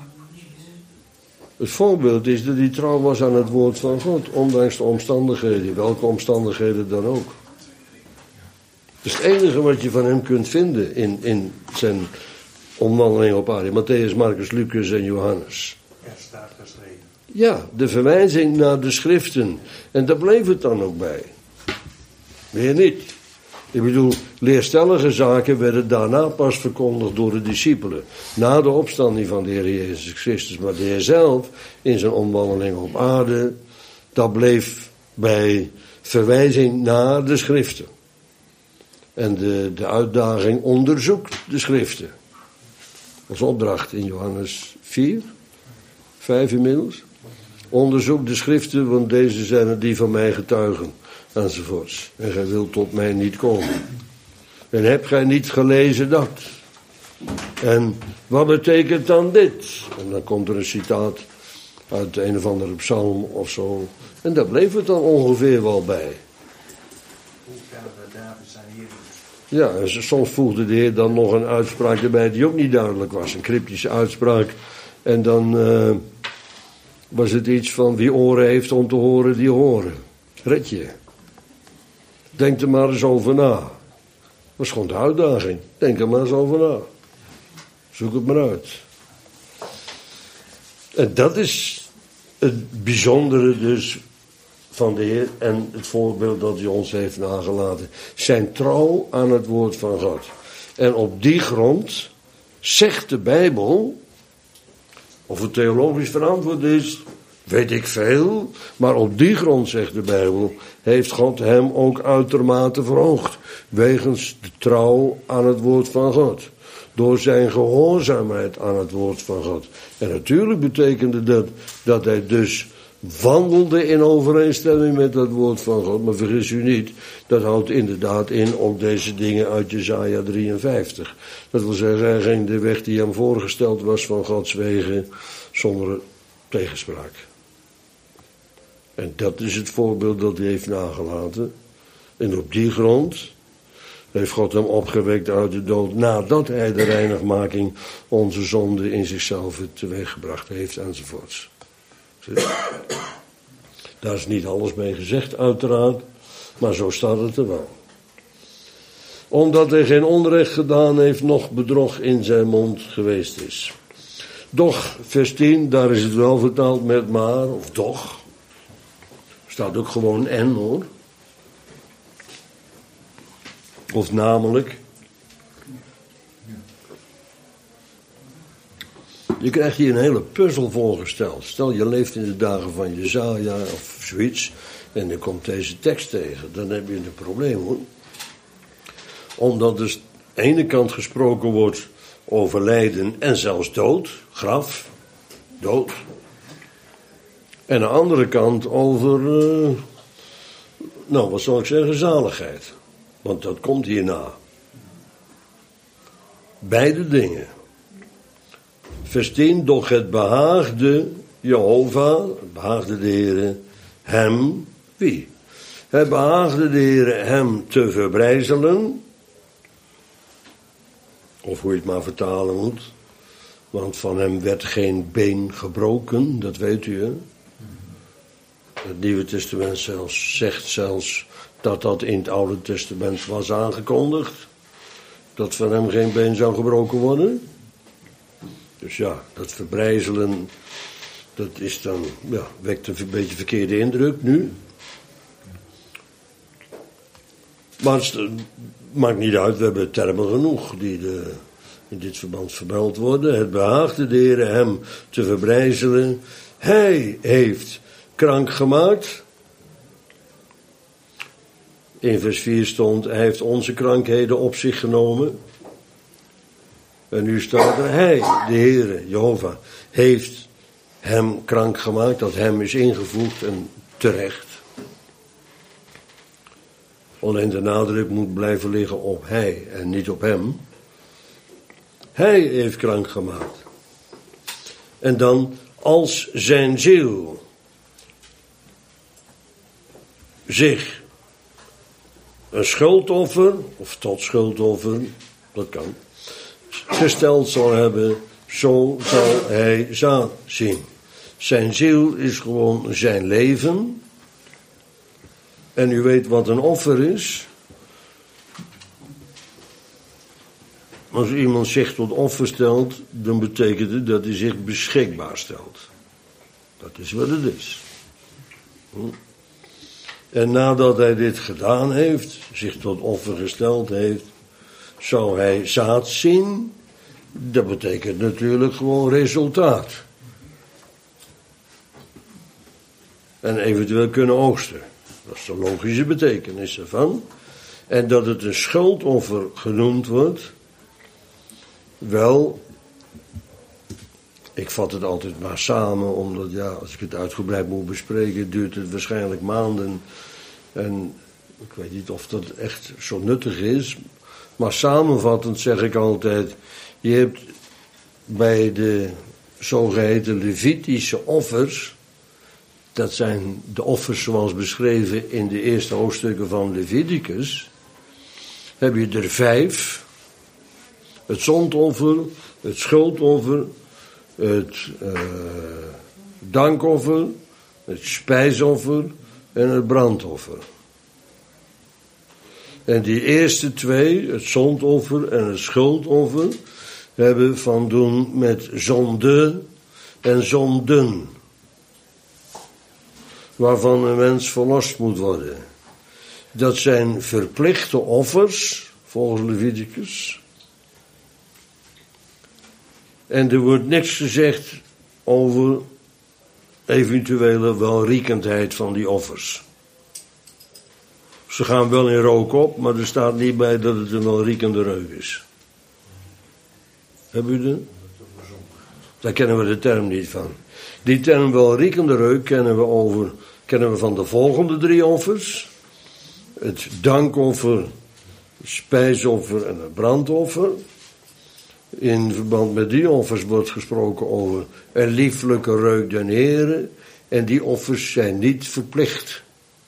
Het voorbeeld is dat hij trouw was aan het woord van God, ondanks de omstandigheden, welke omstandigheden dan ook. Dat is het enige wat je van hem kunt vinden in, in zijn omwandeling op aarde. Matthäus, Marcus, Lucas en Johannes. Er staat geschreven. Ja, de verwijzing naar de schriften. En daar bleef het dan ook bij. Meer niet. Ik bedoel, leerstellige zaken werden daarna pas verkondigd door de discipelen. Na de opstanding van de Heer Jezus Christus. Maar de Heer zelf, in zijn omwandeling op aarde, dat bleef bij verwijzing naar de schriften. En de, de uitdaging onderzoekt de schriften. Als opdracht in Johannes vier, vijf inmiddels. Onderzoek de schriften, want deze zijn het die van mij getuigen. Enzovoorts. En gij wilt tot mij niet komen. En hebt gij niet gelezen dat? En wat betekent dan dit? En dan komt er een citaat uit een of andere psalm of zo. En daar bleef het dan ongeveer wel bij. Ja, en soms voegde de Heer dan nog een uitspraak erbij die ook niet duidelijk was. Een cryptische uitspraak. En dan uh, was het iets van wie oren heeft om te horen, die horen. Red je. Denk er maar eens over na. Dat was gewoon de uitdaging. Denk er maar eens over na. Zoek het maar uit. En dat is het bijzondere dus van de Heer en het voorbeeld dat hij ons heeft nagelaten. Zijn trouw aan het woord van God. En op die grond zegt de Bijbel, of het theologisch verantwoord is, weet ik veel. Maar op die grond, zegt de Bijbel, heeft God hem ook uitermate verhoogd. Wegens de trouw aan het woord van God. Door zijn gehoorzaamheid aan het woord van God. En natuurlijk betekende dat dat hij dus wandelde in overeenstemming met dat woord van God. Maar vergis u niet, dat houdt inderdaad in op deze dingen uit Jesaja drieënvijftig. Dat wil zeggen, hij ging de weg die hem voorgesteld was van Gods wegen zonder tegenspraak. En dat is het voorbeeld dat hij heeft nagelaten. En op die grond heeft God hem opgewekt uit de dood, nadat hij de reinigmaking onze zonde in zichzelf teweeggebracht heeft enzovoorts. Daar is niet alles mee gezegd uiteraard, maar zo staat het er wel. Omdat hij geen onrecht gedaan heeft, noch bedrog in zijn mond geweest is. Doch, vers tien, daar is het wel vertaald met maar, of doch. Staat ook gewoon en hoor. Of namelijk. Je krijgt hier een hele puzzel voorgesteld. Stel je leeft in de dagen van Jesaja of zoiets. En je komt deze tekst tegen. Dan heb je een probleem hoor. Omdat dus aan de ene kant gesproken wordt over lijden en zelfs dood. Graf. Dood. En aan de andere kant over. Uh, nou wat zal ik zeggen. Zaligheid. Want dat komt hierna. Beide dingen. Vers tien, doch het behaagde Jehovah, het behaagde de Heere, hem, wie? Het behaagde de Heere hem te verbrijzelen, of hoe je het maar vertalen moet, want van hem werd geen been gebroken, dat weet u hè. Het Nieuwe Testament zelfs zegt zelfs dat dat in het Oude Testament was aangekondigd, dat van hem geen been zou gebroken worden. Dus ja, dat verbrijzelen, dat is dan, ja, wekt een beetje verkeerde indruk nu. Maar het maakt niet uit, we hebben termen genoeg die de, in dit verband vermeld worden. Het behaagde de Heere hem te verbrijzelen. Hij heeft krank gemaakt. In vers vier stond, hij heeft onze krankheden op zich genomen. En nu staat er, hij, de Heere, Jehovah, heeft hem krank gemaakt, dat hem is ingevoegd en terecht. Alleen de nadruk moet blijven liggen op hij en niet op hem. Hij heeft krank gemaakt. En dan, als zijn ziel zich een schuldoffer, of tot schuldoffer, dat kan, gesteld zal hebben, zo zal hij zaad zien. Zijn ziel is gewoon zijn leven. En u weet wat een offer is. Als iemand zich tot offer stelt, dan betekent het dat hij zich beschikbaar stelt. Dat is wat het is. En nadat hij dit gedaan heeft, zich tot offer gesteld heeft, zou hij zaad zien. Dat betekent natuurlijk gewoon resultaat. En eventueel kunnen oogsten. Dat is de logische betekenis ervan. En dat het een schuldoffer genoemd wordt. Wel, ik vat het altijd maar samen, omdat ja, als ik het uitgebreid moet bespreken, duurt het waarschijnlijk maanden. En ik weet niet of dat echt zo nuttig is. Maar samenvattend zeg ik altijd, je hebt bij de zogeheten Levitische offers, dat zijn de offers zoals beschreven in de eerste hoofdstukken van Leviticus, heb je er vijf. Het zondoffer, het schuldoffer, het uh, dankoffer, het spijsoffer en het brandoffer. En die eerste twee, het zondoffer en het schuldoffer, hebben van doen met zonde en zonden, waarvan een mens verlost moet worden. Dat zijn verplichte offers, volgens Leviticus. En er wordt niks gezegd over eventuele welriekendheid van die offers. Ze gaan wel in rook op, maar er staat niet bij dat het een welriekende reuk is. Hebben u dat? Daar kennen we de term niet van. Die term welriekende reuk kennen we, over, kennen we van de volgende drie offers. Het dankoffer, het spijsoffer en het brandoffer. In verband met die offers wordt gesproken over een lieflijke reuk den Heere. En die offers zijn niet verplicht.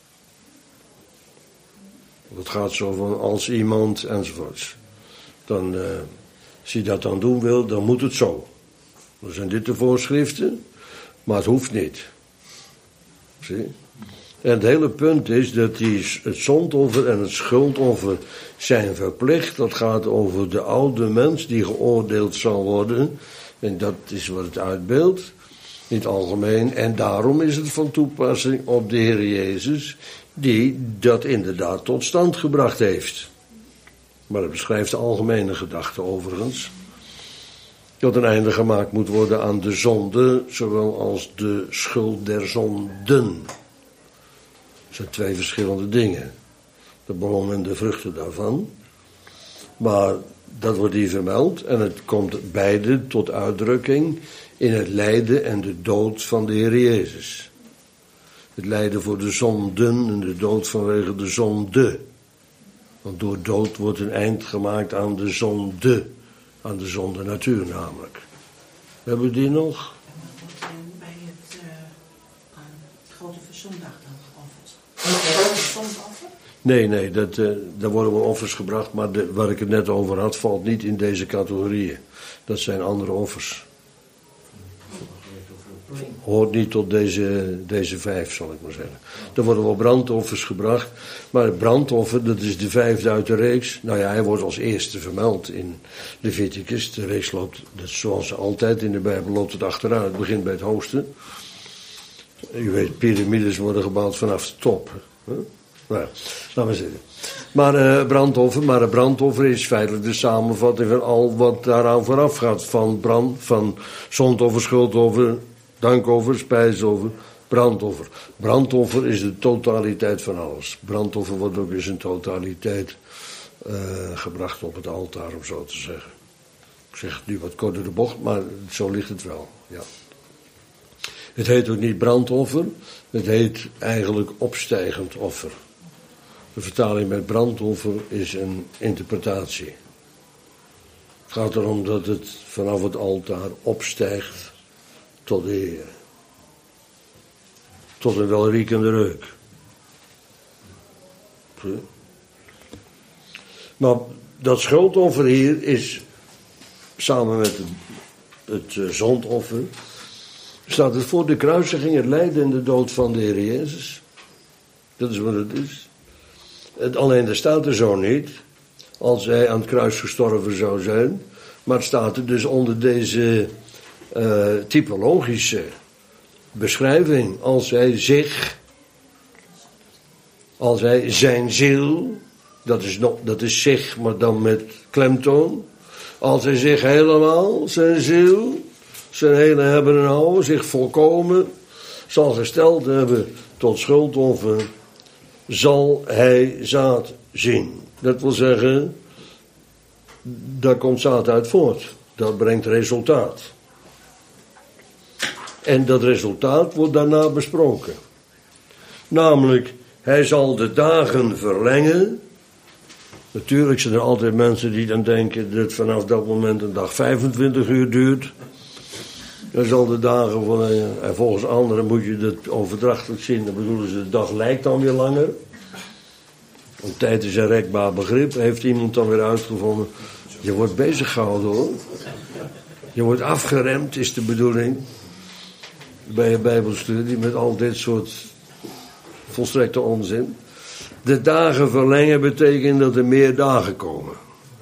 Het gaat zo van als iemand enzovoorts. Dan, uh, als je dat dan doen wil, dan moet het zo. Dan zijn dit de voorschriften, maar het hoeft niet. Zie? En het hele punt is dat die, het zondoffer en het schuldoffer zijn verplicht. Dat gaat over de oude mens die geoordeeld zal worden. En dat is wat het uitbeeldt in het algemeen. En daarom is het van toepassing op de Heer Jezus, die dat inderdaad tot stand gebracht heeft. Maar dat beschrijft de algemene gedachte overigens. Dat een einde gemaakt moet worden aan de zonde, zowel als de schuld der zonden. Dat zijn twee verschillende dingen. De boom en de vruchten daarvan. Maar dat wordt hier vermeld en het komt beide tot uitdrukking in het lijden en de dood van de Heer Jezus. Het lijden voor de zonden en de dood vanwege de zonde. Want door dood wordt een eind gemaakt aan de zonde. Aan de zonde natuur namelijk. Hebben we die nog? En wat wordt bij het, uh, aan het grote verzondag dan geofferd? Het zondoffer? Nee, nee, dat, uh, daar worden wel offers gebracht, maar de, waar ik het net over had, valt niet in deze categorieën. Dat zijn andere offers. Hoort niet tot deze, deze vijf, zal ik maar zeggen. Er worden wel brandoffers gebracht, maar het brandoffer, dat is de vijfde uit de reeks. Nou ja, hij wordt als eerste vermeld in Leviticus. De reeks loopt, dat is zoals altijd in de Bijbel, loopt het achteruit. Het begint bij het hoogste. Je weet, piramides worden gebouwd vanaf de top. Huh? Nou ja, laten we zeggen. Maar uh, brandoffer, maar een brandoffer is feitelijk de samenvatting van al wat daaraan vooraf gaat. Van brand, van zondoffer, schuldoffer, dankoffer, spijsoffer, brandoffer. Brandoffer is de totaliteit van alles. Brandoffer wordt ook in zijn totaliteit uh, gebracht op het altaar, om zo te zeggen. Ik zeg het nu wat korter de bocht, maar zo ligt het wel, ja. Het heet ook niet brandoffer, het heet eigenlijk opstijgend offer. De vertaling met brandoffer is een interpretatie. Het gaat erom dat het vanaf het altaar opstijgt tot de Heer. Tot een welriekende reuk. Maar dat schuldoffer hier is, samen met het, het uh, zondoffer, staat het voor de kruisiging, het lijden en de dood van de Heer Jezus. Dat is wat het is. Het, alleen dat staat er zo niet, als hij aan het kruis gestorven zou zijn. Maar het staat er dus onder deze uh, typologische beschrijving. Als hij zich, als hij zijn ziel, dat is, nog, dat is zich, maar dan met klemtoon. Als hij zich helemaal, zijn ziel, zijn hele hebben en houden, zich volkomen zal gesteld hebben tot schuldoffer, zal hij zaad zien. Dat wil zeggen, daar komt zaad uit voort. Dat brengt resultaat. En dat resultaat wordt daarna besproken. Namelijk, hij zal de dagen verlengen. Natuurlijk zijn er altijd mensen die dan denken dat vanaf dat moment een dag vijfentwintig uur duurt. Hij zal de dagen verlengen. En volgens anderen moet je dat overdrachtelijk zien. Dan bedoelen ze, de dag lijkt dan weer langer. Want tijd is een rekbaar begrip. Heeft iemand dan weer uitgevonden. Je wordt bezig gehouden hoor. Je wordt afgeremd is de bedoeling. Bij een bijbelstudie met al dit soort volstrekte onzin. De dagen verlengen betekent dat er meer dagen komen.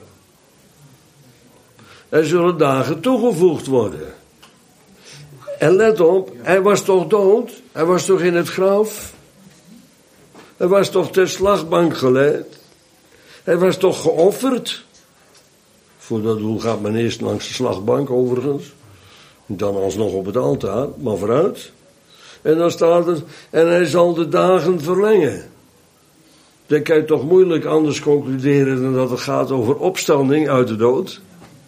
Er zullen dagen toegevoegd worden. En let op, hij was toch dood? Hij was toch in het graf? Hij was toch ter slagbank geleid? Hij was toch geofferd? Voor dat doel gaat men eerst langs de slagbank overigens. Dan alsnog op het altaar, maar vooruit. En dan staat het, en hij zal de dagen verlengen. Dan kan je toch moeilijk anders concluderen dan dat het gaat over opstanding uit de dood.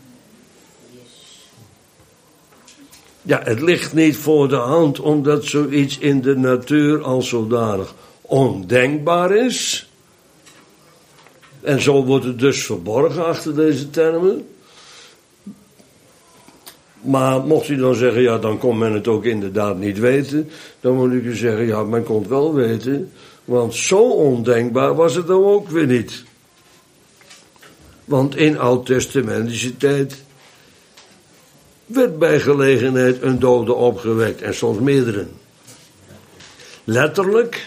Ja, het ligt niet voor de hand, omdat zoiets in de natuur als zodanig ondenkbaar is. En zo wordt het dus verborgen achter deze termen. Maar mocht u dan zeggen, ja, dan kon men het ook inderdaad niet weten. Dan moet ik u zeggen, ja, men kon het wel weten. Want zo ondenkbaar was het dan ook weer niet. Want in oud-testamentische tijd werd bij gelegenheid een dode opgewekt. En soms meerdere. Letterlijk.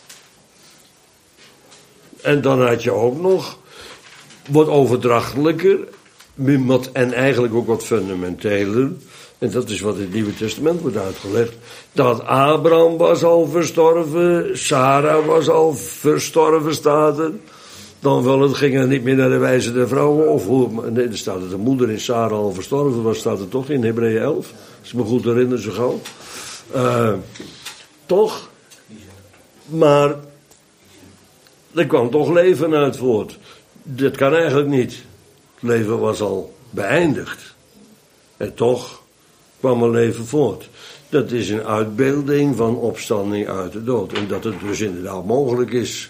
En dan had je ook nog wat overdrachtelijker. En eigenlijk ook wat fundamenteler. En dat is wat in het Nieuwe Testament wordt uitgelegd. Dat Abraham was al verstorven. Sarah was al verstorven, staat er. Dan wel, het ging er niet meer naar de wijze der vrouwen. Of hoe, nee, er staat dat de moeder in Sarah al verstorven was. Staat er toch in Hebreeën elf. Als ik me goed herinner, zo gauw. Uh, toch? Maar er kwam toch leven uit voort. Dat kan eigenlijk niet. Het leven was al beëindigd. En toch kwam er leven voort. Dat is een uitbeelding van opstanding uit de dood. En dat het dus inderdaad mogelijk is.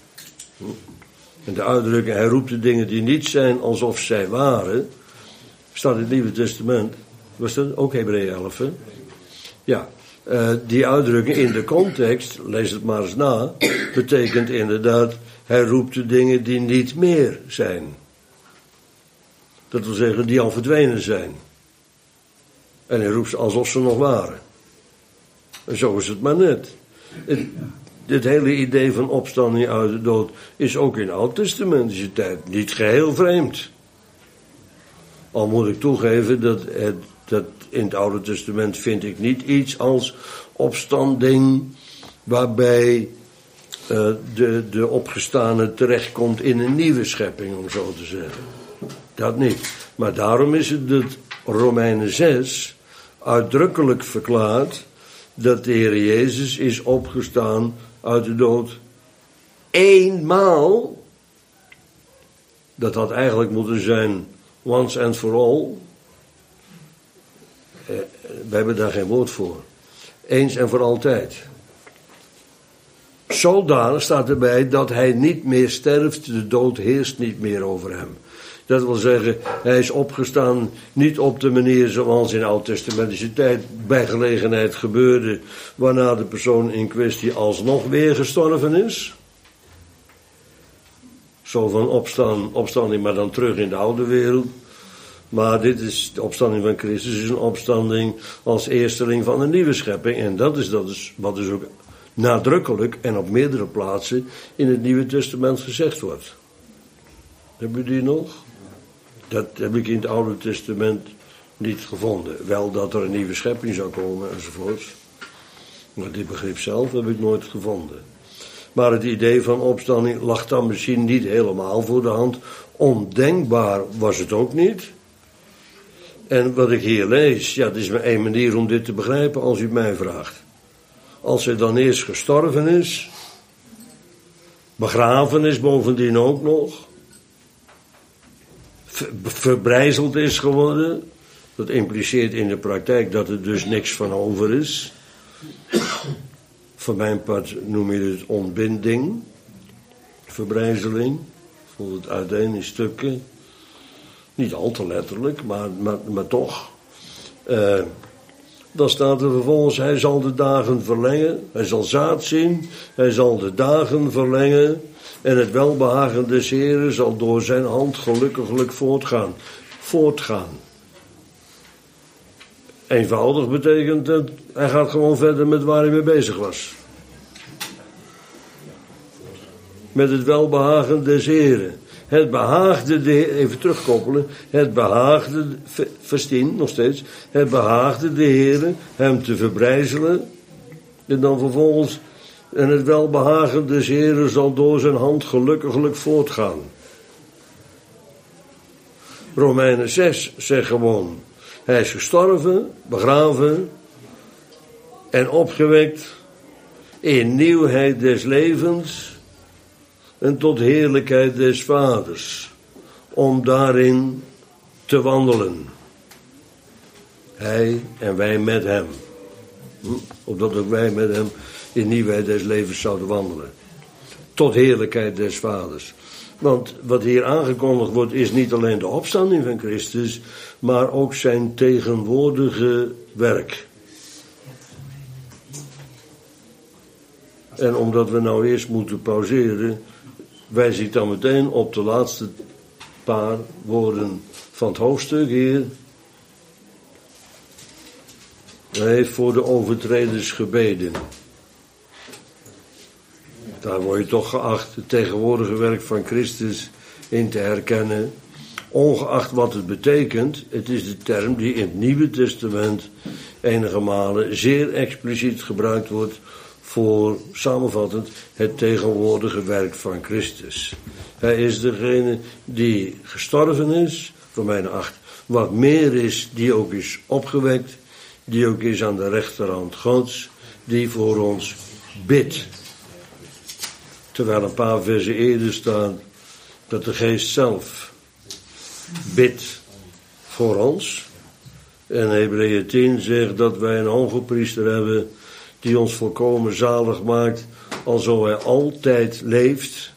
En de uitdrukking, hij roept de dingen die niet zijn alsof zij waren. Staat in het Nieuwe Testament. Was dat ook Hebreeën elf, hè? Ja. Uh, die uitdrukking in de context, lees het maar eens na, betekent inderdaad, hij roept de dingen die niet meer zijn. Dat wil zeggen, die al verdwenen zijn. En hij roept ze alsof ze nog waren. En zo is het maar net. Het, dit hele idee van opstanding uit de dood is ook in oud-testamentische tijd niet geheel vreemd. Al moet ik toegeven dat, het, dat in het Oude Testament vind ik niet iets als opstanding waarbij uh, de, de opgestane terechtkomt in een nieuwe schepping, om zo te zeggen. Dat niet. Maar daarom is het dat Romeinen zes uitdrukkelijk verklaart dat de Heer Jezus is opgestaan uit de dood. Eenmaal. Dat had eigenlijk moeten zijn once and for all. Eh, we hebben daar geen woord voor. Eens en voor altijd. Zodanig staat erbij dat hij niet meer sterft, de dood heerst niet meer over hem. Dat wil zeggen, hij is opgestaan niet op de manier zoals in oud-testamentische tijd bij gelegenheid gebeurde, waarna de persoon in kwestie alsnog weer gestorven is. Zo van opstaan, opstanding, maar dan terug in de oude wereld. Maar dit is de opstanding van Christus, is een opstanding als eersteling van een nieuwe schepping. En dat is, dat is wat dus ook nadrukkelijk en op meerdere plaatsen in het Nieuwe Testament gezegd wordt. Hebben jullie die nog? Dat heb ik in het Oude Testament niet gevonden. Wel dat er een nieuwe schepping zou komen enzovoort. Maar dit begrip zelf heb ik nooit gevonden. Maar het idee van opstanding lag dan misschien niet helemaal voor de hand. Ondenkbaar was het ook niet. En wat ik hier lees, ja, het is maar één manier om dit te begrijpen als u het mij vraagt. Als hij dan eerst gestorven is, begraven is bovendien ook nog, verbrijzeld is geworden, Dat impliceert in de praktijk dat er dus niks van over is. Voor mijn part noem je het ontbinding, verbrijzeling. Ik vond het uiteen in stukken. Niet al te letterlijk, maar, maar, maar toch. Uh, dan staat er vervolgens, hij zal de dagen verlengen. Hij zal zaad zien, hij zal de dagen verlengen. En het welbehagen des Heeren zal door zijn hand gelukkiglijk voortgaan. Voortgaan. Eenvoudig betekent dat hij gaat gewoon verder met waar hij mee bezig was. Met het welbehagen des Heeren. Het behaagde de Heer, even terugkoppelen. Het behaagde, verstaan nog steeds. Het behaagde de Heer hem te verbrijzelen. En dan vervolgens, en het welbehagen des Heeren zal door zijn hand gelukkiglijk voortgaan. Romeinen zes zegt gewoon, hij is gestorven, begraven en opgewekt in nieuwheid des levens en tot heerlijkheid des Vaders, om daarin te wandelen. Hij en wij met hem. Hm? Opdat ook wij met hem in nieuwheid des levens zouden wandelen. Tot heerlijkheid des Vaders. Want wat hier aangekondigd wordt is niet alleen de opstanding van Christus, maar ook zijn tegenwoordige werk. En omdat we nou eerst moeten pauzeren, wijs ik dan meteen op de laatste paar woorden van het hoofdstuk hier. Hij heeft voor de overtreders gebeden. Daar word je toch geacht het tegenwoordige werk van Christus in te herkennen. Ongeacht wat het betekent, het is de term die in het Nieuwe Testament enige malen zeer expliciet gebruikt wordt voor, samenvattend, het tegenwoordige werk van Christus. Hij is degene die gestorven is, Romeinen acht, wat meer is, die ook is opgewekt, die ook is aan de rechterhand Gods, die voor ons bidt. Terwijl een paar versen eerder staat dat de Geest zelf bidt voor ons. En Hebreeën tien zegt dat wij een hoge priester hebben die ons volkomen zalig maakt, alzo hij altijd leeft,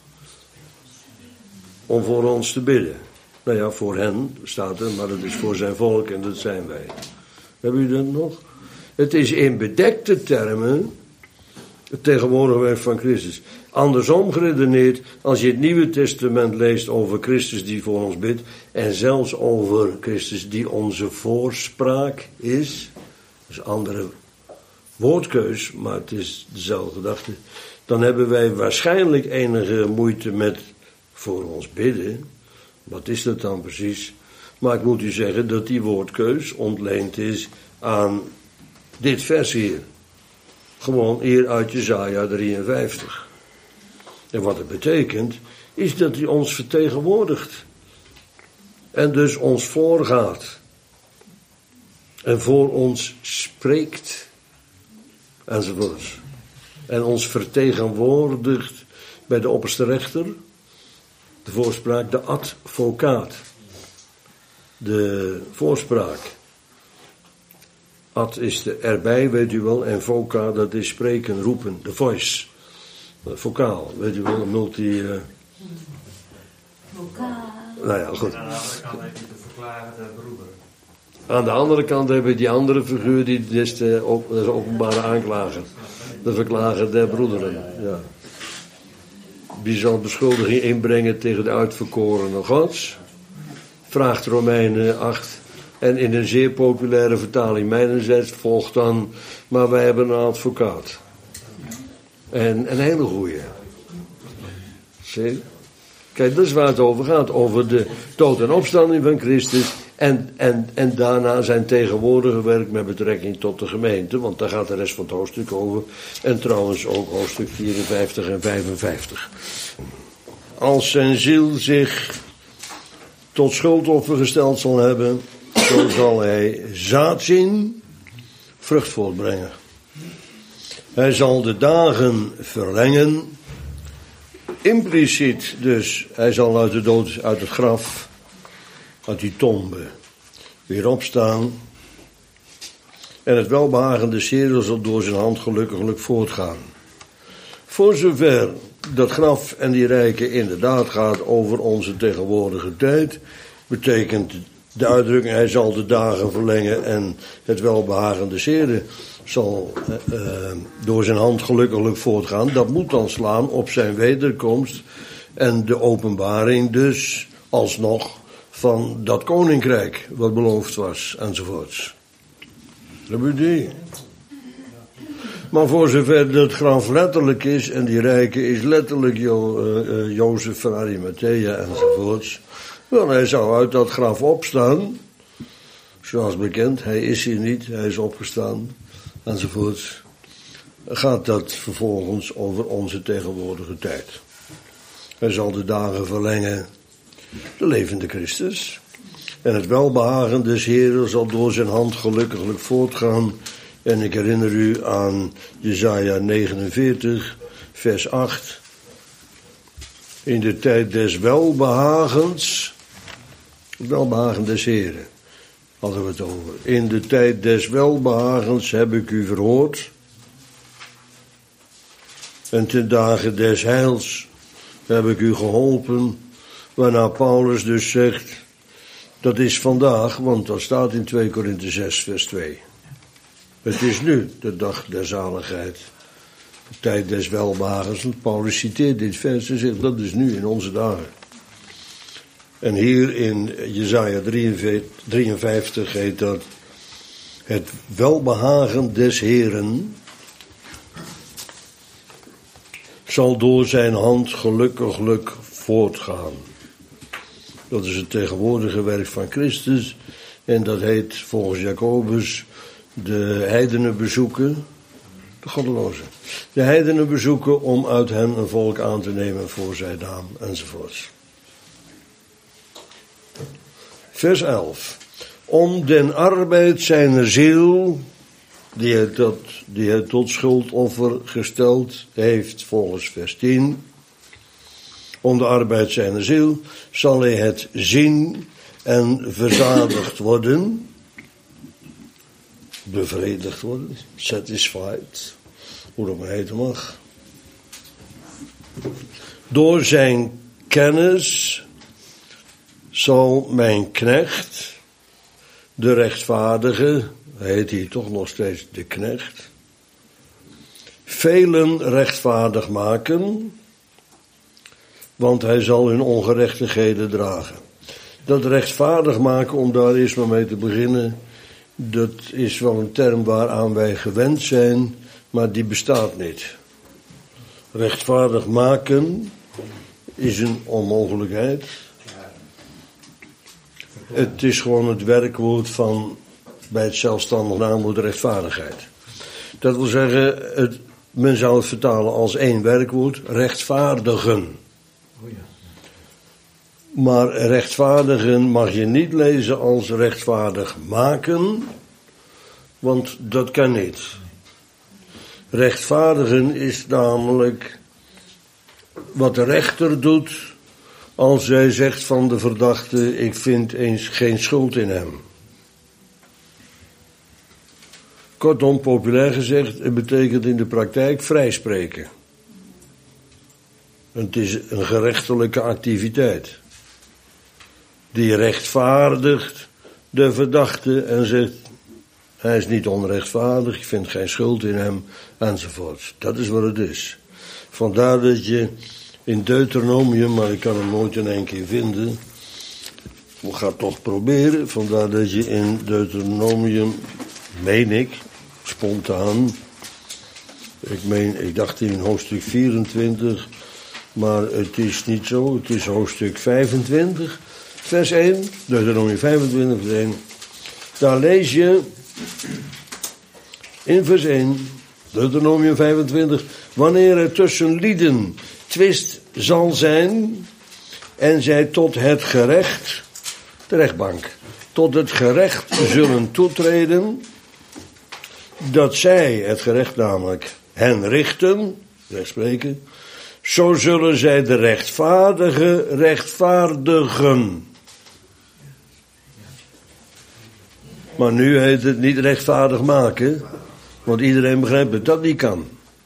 om voor ons te bidden. Nou ja, voor hen staat er, maar dat is voor zijn volk en dat zijn wij. Hebben jullie dat nog? Het is in bedekte termen het tegenwoordige werk van Christus. Andersom geredeneerd, als je het Nieuwe Testament leest over Christus die voor ons bidt, en zelfs over Christus die onze voorspraak is, dat is een andere woordkeus, maar het is dezelfde gedachte, dan hebben wij waarschijnlijk enige moeite met voor ons bidden. Wat is dat dan precies? Maar ik moet u zeggen dat die woordkeus ontleend is aan dit vers hier. Gewoon hier uit Jesaja drieënvijftig. En wat het betekent, is dat hij ons vertegenwoordigt. En dus ons voorgaat. En voor ons spreekt. Enzovoorts. En ons vertegenwoordigt bij de opperste rechter. De voorspraak, de advocaat. De voorspraak. Ad is de erbij, weet u wel. En voca, dat is spreken, roepen. De voice. Vocaal, weet u wel, een multi... Uh... Vocaal. Nou ja, goed. En aan de andere kant heb je de verklarende broeder. Aan de andere kant hebben we die andere figuur, die is de, op, de openbare aanklager. De verklager der broederen, ja. Die zal beschuldiging inbrengen tegen de uitverkorene Gods. Vraagt Romeinen acht. En in een zeer populaire vertaling mijnerzijds volgt dan, maar wij hebben een advocaat. En een hele goeie. Zie? Kijk, dat is waar het over gaat. Over de dood en opstanding van Christus. En, en, en daarna zijn tegenwoordige werk met betrekking tot de gemeente. Want daar gaat de rest van het hoofdstuk over. En trouwens ook hoofdstuk vierenvijftig en vijfenvijftig. Als zijn ziel zich tot schuldoffer gesteld zal hebben, zo zal hij zaad zien, vrucht voortbrengen. Hij zal de dagen verlengen. Impliciet dus, hij zal uit de dood, uit het graf, uit die tombe, weer opstaan. En het welbehagen des Heeren zal door zijn hand gelukkiglijk voortgaan. Voor zover dat graf en die rijken inderdaad gaat over onze tegenwoordige tijd, betekent de uitdrukking, hij zal de dagen verlengen en het welbehagen des Heeren zal uh, uh, door zijn hand gelukkiglijk voortgaan. Dat moet dan slaan op zijn wederkomst en de openbaring dus alsnog van dat koninkrijk wat beloofd was enzovoorts. Dat bedoel je? Maar voor zover dat graf letterlijk is en die rijke is letterlijk Jo, uh, uh, Jozef van Arimathea enzovoorts. Wel, hij zou uit dat graf opstaan. Zoals bekend, hij is hier niet, hij is opgestaan enzovoorts. Gaat dat vervolgens over onze tegenwoordige tijd. Hij zal de dagen verlengen, de levende Christus. En het welbehagen des Heeren zal door zijn hand gelukkiglijk voortgaan. En ik herinner u aan Jesaja negenenveertig, vers acht. In de tijd des welbehagens, het welbehagen des Heeren, hadden we het over. In de tijd des welbehagens heb ik u verhoord. En ten dagen des heils heb ik u geholpen. Waarna Paulus dus zegt, dat is vandaag, want dat staat in twee Korinthe zes, vers twee. Het is nu de dag der zaligheid. De tijd des welbehagens. Paulus citeert dit vers en zegt, dat is nu in onze dagen. En hier in Jesaja drieënvijftig heet dat, het welbehagen des Heeren zal door zijn hand gelukkiglijk voortgaan. Dat is het tegenwoordige werk van Christus. En dat heet volgens Jacobus de heidenen bezoeken. De goddelozen. De heidenen bezoeken om uit hen een volk aan te nemen voor zijn naam enzovoorts. Vers elf. Om den arbeid zijner ziel, die hij tot, die hij tot schuldoffer gesteld heeft volgens vers tien. Om de arbeid zijner ziel zal hij het zien en verzadigd worden. Bevredigd worden. Satisfied. Hoe dat maar heten mag. Door zijn kennis zal mijn knecht, de rechtvaardige, heet hier toch nog steeds de knecht, velen rechtvaardig maken, want hij zal hun ongerechtigheden dragen. Dat rechtvaardig maken, om daar eerst maar mee te beginnen, dat is wel een term waaraan wij gewend zijn, maar die bestaat niet. Rechtvaardig maken is een onmogelijkheid. Het is gewoon het werkwoord van, bij het zelfstandig naamwoord rechtvaardigheid. Dat wil zeggen, het, men zou het vertalen als één werkwoord, rechtvaardigen. Maar rechtvaardigen mag je niet lezen als rechtvaardig maken, want dat kan niet. Rechtvaardigen is namelijk wat de rechter doet als zij zegt van de verdachte, ik vind eens geen schuld in hem. Kortom, populair gezegd, het betekent in de praktijk vrijspreken. Het is een gerechtelijke activiteit. Die rechtvaardigt de verdachte en zegt, hij is niet onrechtvaardig, ik vind geen schuld in hem, enzovoort. Dat is wat het is. Vandaar dat je in Deuteronomium, maar ik kan hem nooit in één keer vinden, ik ga het toch proberen, vandaar dat je in Deuteronomium, meen ik, spontaan, ik meen, ik dacht in hoofdstuk vierentwintig, maar het is niet zo, het is hoofdstuk vijfentwintig, vers één, Deuteronomium vijfentwintig, vers één. Daar lees je in vers één, Deuteronomium vijfentwintig, wanneer er tussen lieden twist zal zijn en zij tot het gerecht, de rechtbank, tot het gerecht zullen toetreden, dat zij, het gerecht namelijk, hen richten, rechtspreken, zo zullen zij de rechtvaardige rechtvaardigen. Maar nu heet het niet rechtvaardig maken. Want iedereen begrijpt dat dat niet kan.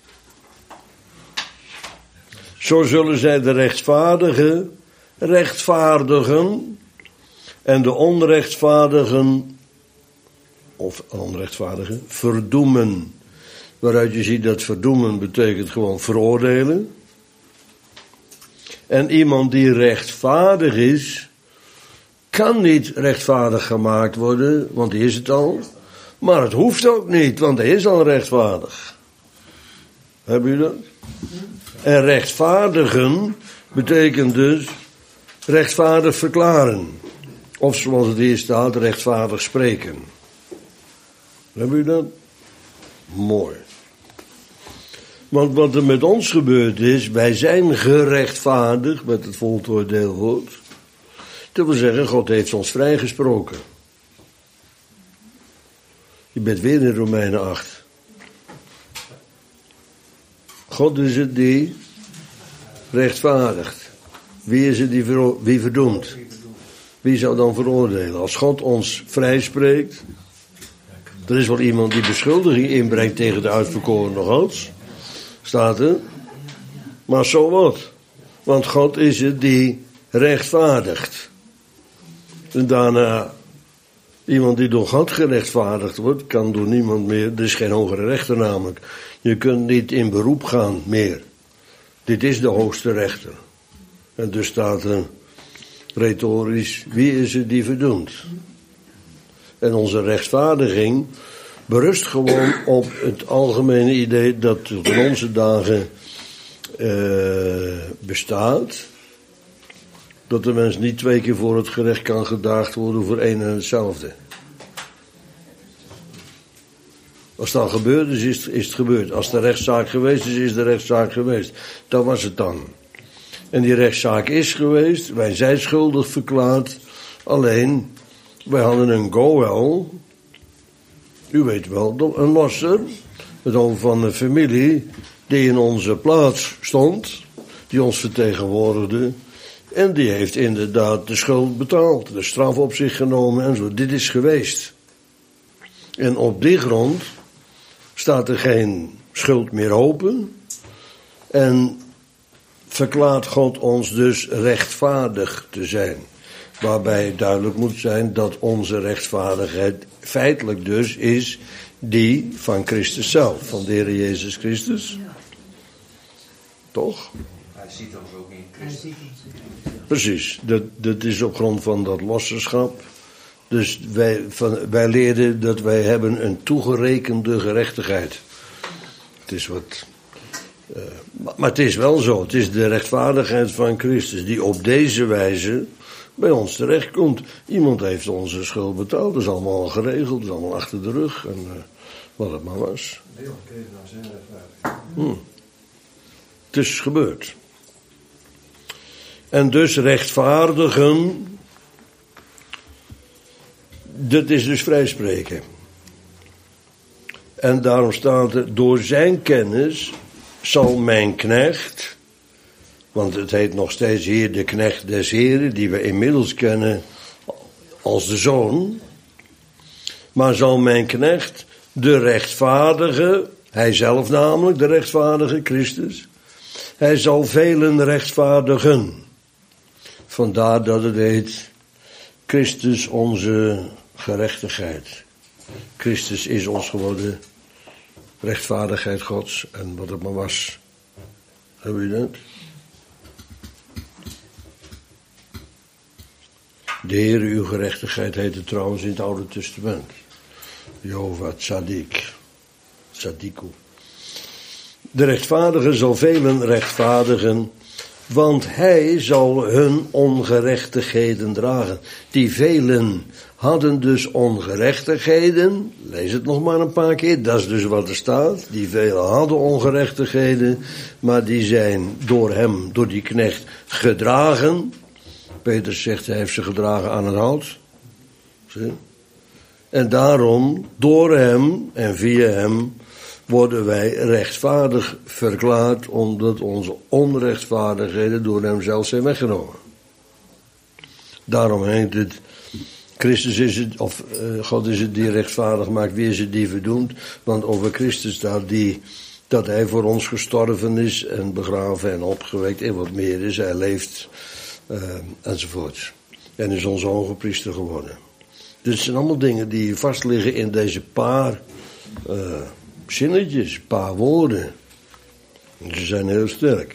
Zo zullen zij de rechtvaardigen rechtvaardigen. En de onrechtvaardigen, of onrechtvaardigen, verdoemen. Waaruit je ziet dat verdoemen betekent gewoon veroordelen. En iemand die rechtvaardig is, kan niet rechtvaardig gemaakt worden, want die is het al. Maar het hoeft ook niet, want hij is al rechtvaardig. Hebben jullie dat? En rechtvaardigen betekent dus rechtvaardig verklaren. Of zoals het hier staat, rechtvaardig spreken. Hebben jullie dat? Mooi. Want wat er met ons gebeurd is, wij zijn gerechtvaardigd met het voltooid deelwoord. Dat wil zeggen, God heeft ons vrijgesproken. Je bent weer in Romeinen acht. God is het die rechtvaardigt. Wie is het die vero- wie verdoemt? Wie zou dan veroordelen? Als God ons vrijspreekt. Er is wel iemand die beschuldiging inbrengt tegen de uitverkorene gods. Staat er. Maar zo wat. Want God is het die rechtvaardigt. En daarna, iemand die door God gerechtvaardigd wordt, kan door niemand meer. Er is geen hogere rechter namelijk. Je kunt niet in beroep gaan meer. Dit is de hoogste rechter. En dus staat er retorisch, wie is het die verdoemt? En onze rechtvaardiging berust gewoon op het algemene idee dat tot in onze dagen uh, bestaat. Dat de mens niet twee keer voor het gerecht kan gedaagd worden voor één en hetzelfde. Als dat gebeurd is, is het, is het gebeurd. Als de rechtszaak geweest is, is de rechtszaak geweest. Dat was het dan. En die rechtszaak is geweest. Wij zijn schuldig verklaard. Alleen, wij hadden een goel. U weet wel, een losser. Het over van een familie die in onze plaats stond. Die ons vertegenwoordigde. En die heeft inderdaad de schuld betaald. De straf op zich genomen en zo. Dit is geweest. En op die grond staat er geen schuld meer open. En verklaart God ons dus rechtvaardig te zijn. Waarbij duidelijk moet zijn dat onze rechtvaardigheid feitelijk dus is die van Christus zelf. Van de Heer Jezus Christus. Toch? Hij ziet ons ook in Christus. Precies. Dat, dat is op grond van dat losserschap. Dus wij, van, wij leerden dat wij hebben een toegerekende gerechtigheid. Het is wat... Uh, maar, maar het is wel zo. Het is de rechtvaardigheid van Christus die op deze wijze bij ons terechtkomt. Iemand heeft onze schuld betaald. Dat is allemaal al geregeld. Dat is allemaal achter de rug. En uh, wat het maar was. Hmm. Het is gebeurd. En dus rechtvaardigen, dat is dus vrijspreken. En daarom staat er, door zijn kennis zal mijn knecht, want het heet nog steeds hier de knecht des Heren, die we inmiddels kennen als de zoon, maar zal mijn knecht, de rechtvaardige, hij zelf namelijk, de rechtvaardige Christus, hij zal velen rechtvaardigen. Vandaar dat het heet, Christus onze gerechtigheid. Christus is ons geworden rechtvaardigheid Gods en wat het maar was. Hebben jullie dat? De Heere, uw gerechtigheid heet het trouwens in het Oude Testament. Jehovah Tzadik. Tzadiku. De rechtvaardige zal velen rechtvaardigen, want hij zal hun ongerechtigheden dragen. Die velen hadden dus ongerechtigheden. Lees het nog maar een paar keer. Dat is dus wat er staat. Die velen hadden ongerechtigheden. Maar die zijn door hem, door die knecht, gedragen. Petrus zegt, hij heeft ze gedragen aan het hout. Zie? En daarom, door hem en via hem, worden wij rechtvaardig verklaard, omdat onze onrechtvaardigheden door hem zelf zijn weggenomen. Daarom heet het Christus is het, of uh, God is het die rechtvaardig maakt, wie is het die verdoemt. Want over Christus staat die, dat hij voor ons gestorven is en begraven en opgewekt en wat meer is. Hij leeft uh, enzovoort. En is onze hoge priester geworden. Dus het zijn allemaal dingen die vastliggen in deze paar uh, zinnetjes, paar woorden. En ze zijn heel sterk.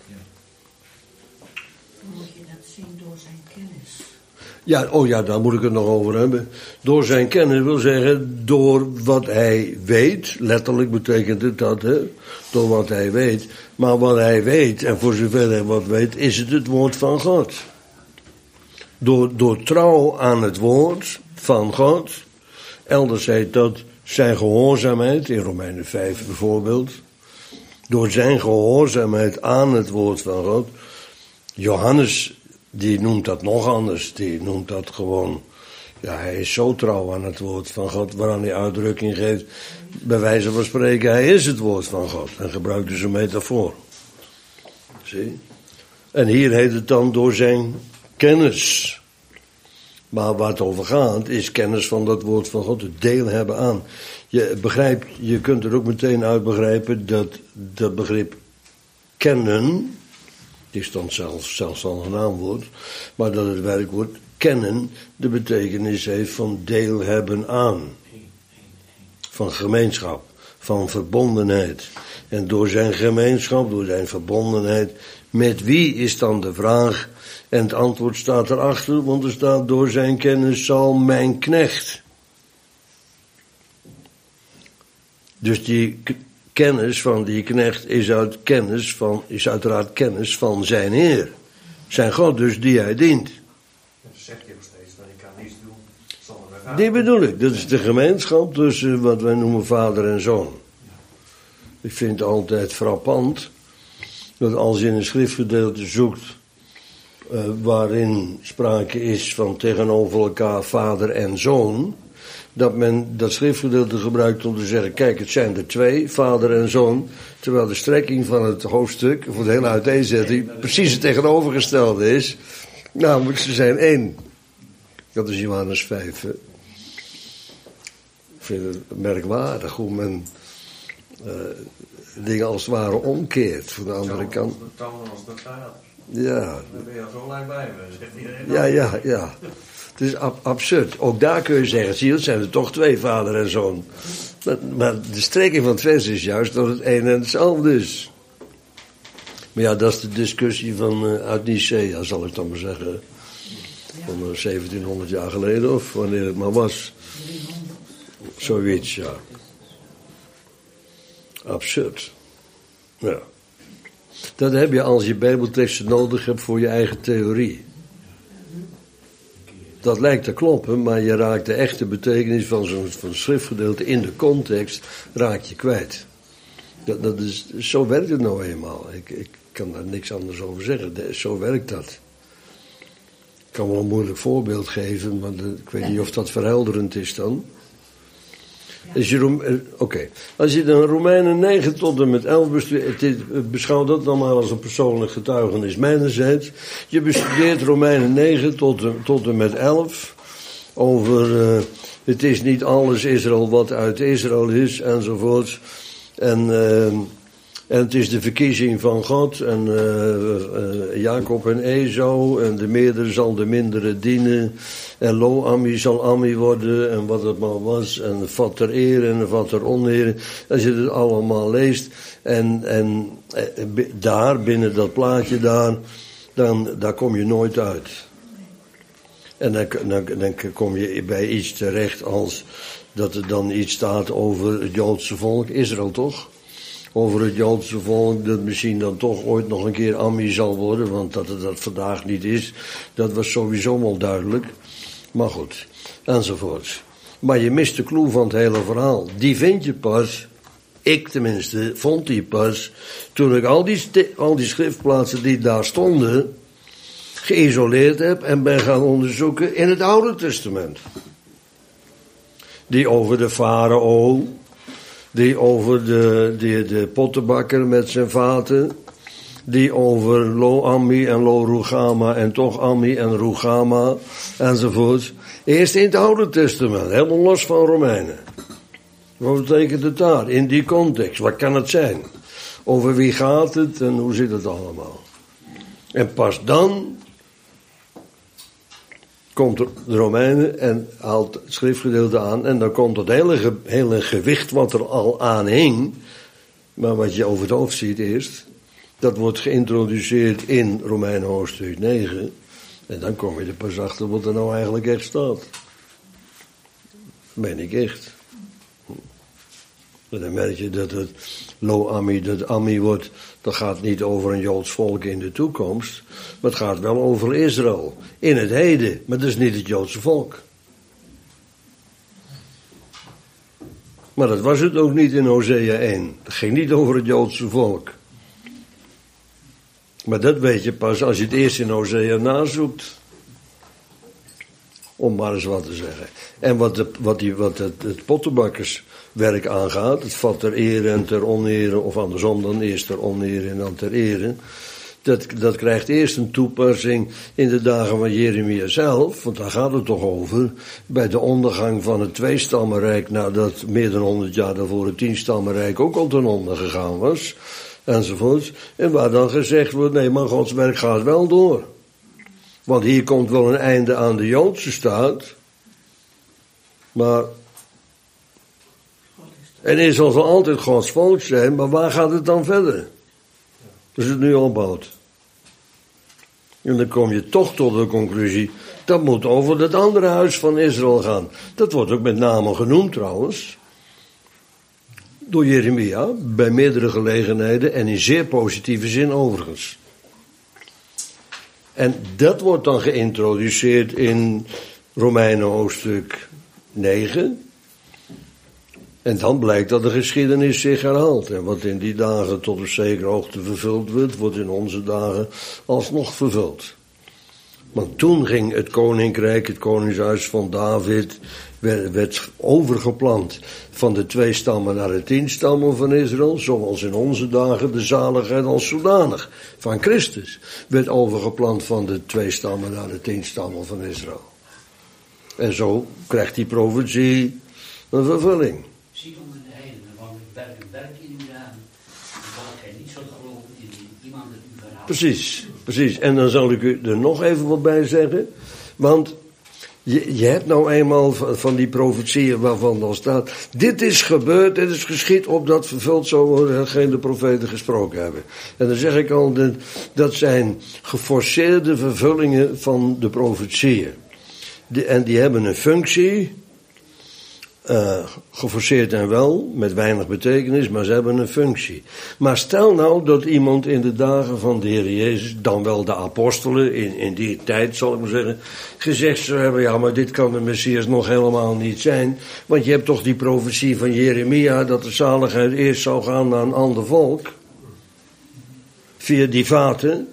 Moet je dat zien door zijn kennis? Ja, oh ja, daar moet ik het nog over hebben. Door zijn kennis wil zeggen, door wat hij weet. Letterlijk betekent het dat, hè. Door wat hij weet. Maar wat hij weet, en voor zover hij wat weet, is het het woord van God. Door, door trouw aan het woord van God. Elders heet dat zijn gehoorzaamheid, in Romeinen vijf bijvoorbeeld. Door zijn gehoorzaamheid aan het woord van God. Johannes, die noemt dat nog anders. Die noemt dat gewoon, ja, hij is zo trouw aan het woord van God, waaraan hij uitdrukking geeft. Bij wijze van spreken, hij is het woord van God. En gebruikt dus een metafoor. Zie? En hier heet het dan door zijn kennis. Maar waar het over gaat, is kennis van dat woord van God, het deel hebben aan. Je begrijpt, je kunt er ook meteen uit begrijpen dat dat begrip kennen, die stond zelfs, zelfs al een naamwoord, maar dat het werkwoord kennen de betekenis heeft van deel hebben aan. Van gemeenschap, van verbondenheid. En door zijn gemeenschap, door zijn verbondenheid, met wie is dan de vraag? En het antwoord staat erachter, want er staat door zijn kennis zal mijn knecht. Dus die k- kennis van die knecht is, uit kennis van, is uiteraard kennis van zijn Heer. Zijn God dus die hij dient. Dan zegt hij ook steeds dat ik kan niets doen zonder mijn vader. Die bedoel ik, dat is de gemeenschap tussen wat wij noemen vader en zoon. Ik vind het altijd frappant dat als je in een schriftgedeelte zoekt uh, waarin sprake is van tegenover elkaar vader en zoon, dat men dat schriftgedeelte gebruikt om te zeggen, kijk, het zijn er twee, vader en zoon, terwijl de strekking van het hoofdstuk, voor de hele uiteenzetting, precies het tegenovergestelde is. Namelijk, ze zijn één. Dat is Johannes vijf. Hè. Ik vind het merkwaardig hoe men uh, dingen als het ware omkeert van de andere kant. De toon als de vader. Ja. Dan ben je al zo lang bij me, zegt iedereen. Ja, ja, ja. Het is ab- absurd. Ook daar kun je zeggen, zie je, het zijn er toch twee, vader en zoon. Maar, maar de strekking van het vers is juist dat het een en hetzelfde is. Maar ja, dat is de discussie van uh, uit Nicea, zal ik dan maar zeggen. Van uh, zeventienhonderd jaar geleden, of wanneer het maar was. Zoiets, ja. Absurd. Ja. Dat heb je als je bijbelteksten nodig hebt voor je eigen theorie. Dat lijkt te kloppen, maar je raakt de echte betekenis van zo'n van schriftgedeelte in de context, raak je kwijt. Dat, dat is, zo werkt het nou eenmaal. Ik, ik kan daar niks anders over zeggen. De, zo werkt dat. Ik kan wel een moeilijk voorbeeld geven, maar de, ik weet niet of dat verhelderend is dan. Als je, Oké, okay. Als je dan Romeinen negen tot en met elf bestudeert, beschouw dat dan maar als een persoonlijk getuigenis mijnerzijds. Je bestudeert Romeinen negen tot en, tot en met elf over uh, het is niet alles Israël wat uit Israël is enzovoort. En, uh, en het is de verkiezing van God en uh, uh, Jacob en Esau en de meerdere zal de mindere dienen. En Lo-Ammi zal Ammi worden en wat het maar was. En vat ter eer en vat ter oneer. Als je het allemaal leest. En, en eh, daar, binnen dat plaatje daar, dan daar kom je nooit uit. En dan, dan, dan kom je bij iets terecht als dat er dan iets staat over het Joodse volk. Israël toch? Over het Joodse volk dat misschien dan toch ooit nog een keer Ammi zal worden. Want dat het dat vandaag niet is, dat was sowieso wel duidelijk. Maar goed, enzovoort. Maar je mist de clue van het hele verhaal. Die vind je pas, ik tenminste, vond die pas, toen ik al die, st- al die schriftplaatsen die daar stonden, geïsoleerd heb en ben gaan onderzoeken in het Oude Testament. Die over de farao, die over de, de, de pottenbakker met zijn vaten, die over Lo-Ammi en Lo-Rugama en toch Ammi en Rugama enzovoort. Eerst in het Oude Testament, helemaal los van Romeinen. Wat betekent het daar? In die context, wat kan het zijn? Over wie gaat het en hoe zit het allemaal? En pas dan komt de Romeinen en haalt het schriftgedeelte aan. En dan komt het hele, ge, hele gewicht wat er al aan hing. Maar wat je over het hoofd ziet eerst. Dat wordt geïntroduceerd in Romeinen hoofdstuk negen. En dan kom je er pas achter wat er nou eigenlijk echt staat. Ben ik echt. En dan merk je dat het Lo-Ammi, dat Ammi wordt, dat gaat niet over een Joods volk in de toekomst, maar het gaat wel over Israël. In het heden, maar dat is niet het Joodse volk. Maar dat was het ook niet in Hosea één. Het ging niet over het Joodse volk. Maar dat weet je pas als je het eerst in Hosea nazoekt. Om maar eens wat te zeggen. En wat, de, wat, die, wat het, het pottenbakkerswerk aangaat, het vat ter ere en ter onere, of andersom dan eerst ter onere en dan ter ere. Dat, dat krijgt eerst een toepassing in de dagen van Jeremia zelf, want daar gaat het toch over, bij de ondergang van het tweestammenrijk, nadat meer dan honderd jaar daarvoor het tienstammenrijk ook al ten onder gegaan was, enzovoort. En waar dan gezegd wordt, nee, maar Gods werk gaat wel door. Want hier komt wel een einde aan de Joodse staat. Maar en Israël zal altijd Gods volk zijn, maar waar gaat het dan verder? Als het nu opbouwt. En dan kom je toch tot de conclusie, dat moet over het andere huis van Israël gaan. Dat wordt ook met name genoemd trouwens. Door Jeremia, bij meerdere gelegenheden en in zeer positieve zin overigens. En dat wordt dan geïntroduceerd in Romeinen hoofdstuk negen. En dan blijkt dat de geschiedenis zich herhaalt. En wat in die dagen tot een zekere hoogte vervuld wordt, wordt in onze dagen alsnog vervuld. Want toen ging het koninkrijk, het koningshuis van David, werd, werd overgeplant van de twee stammen naar de tien stammen van Israël, zoals in onze dagen de zaligheid als zodanig van Christus werd overgeplant van de twee stammen naar de tien stammen van Israël. En zo krijgt die profetie een vervulling. Zie onder de heidenen, want ik werk en werk in uw dagen. Dan zal gij niet zo geloven in iemand het u verhaalt. Precies, precies. En dan zal ik u er nog even wat bij zeggen. Want je, je hebt nou eenmaal van, van die profetieën waarvan dan staat, dit is gebeurd, dit is geschied, opdat vervuld zou worden hetgeen de profeten gesproken hebben. En dan zeg ik al, dat, dat zijn geforceerde vervullingen van de profetieën. Die, en die hebben een functie, uh, geforceerd en wel, met weinig betekenis, maar ze hebben een functie. Maar stel nou dat iemand in de dagen van de Heer Jezus, dan wel de apostelen, in, in die tijd zal ik maar zeggen, gezegd zou hebben, ja, maar dit kan de Messias nog helemaal niet zijn, want je hebt toch die profetie van Jeremia, dat de zaligheid eerst zou gaan naar een ander volk, via die vaten.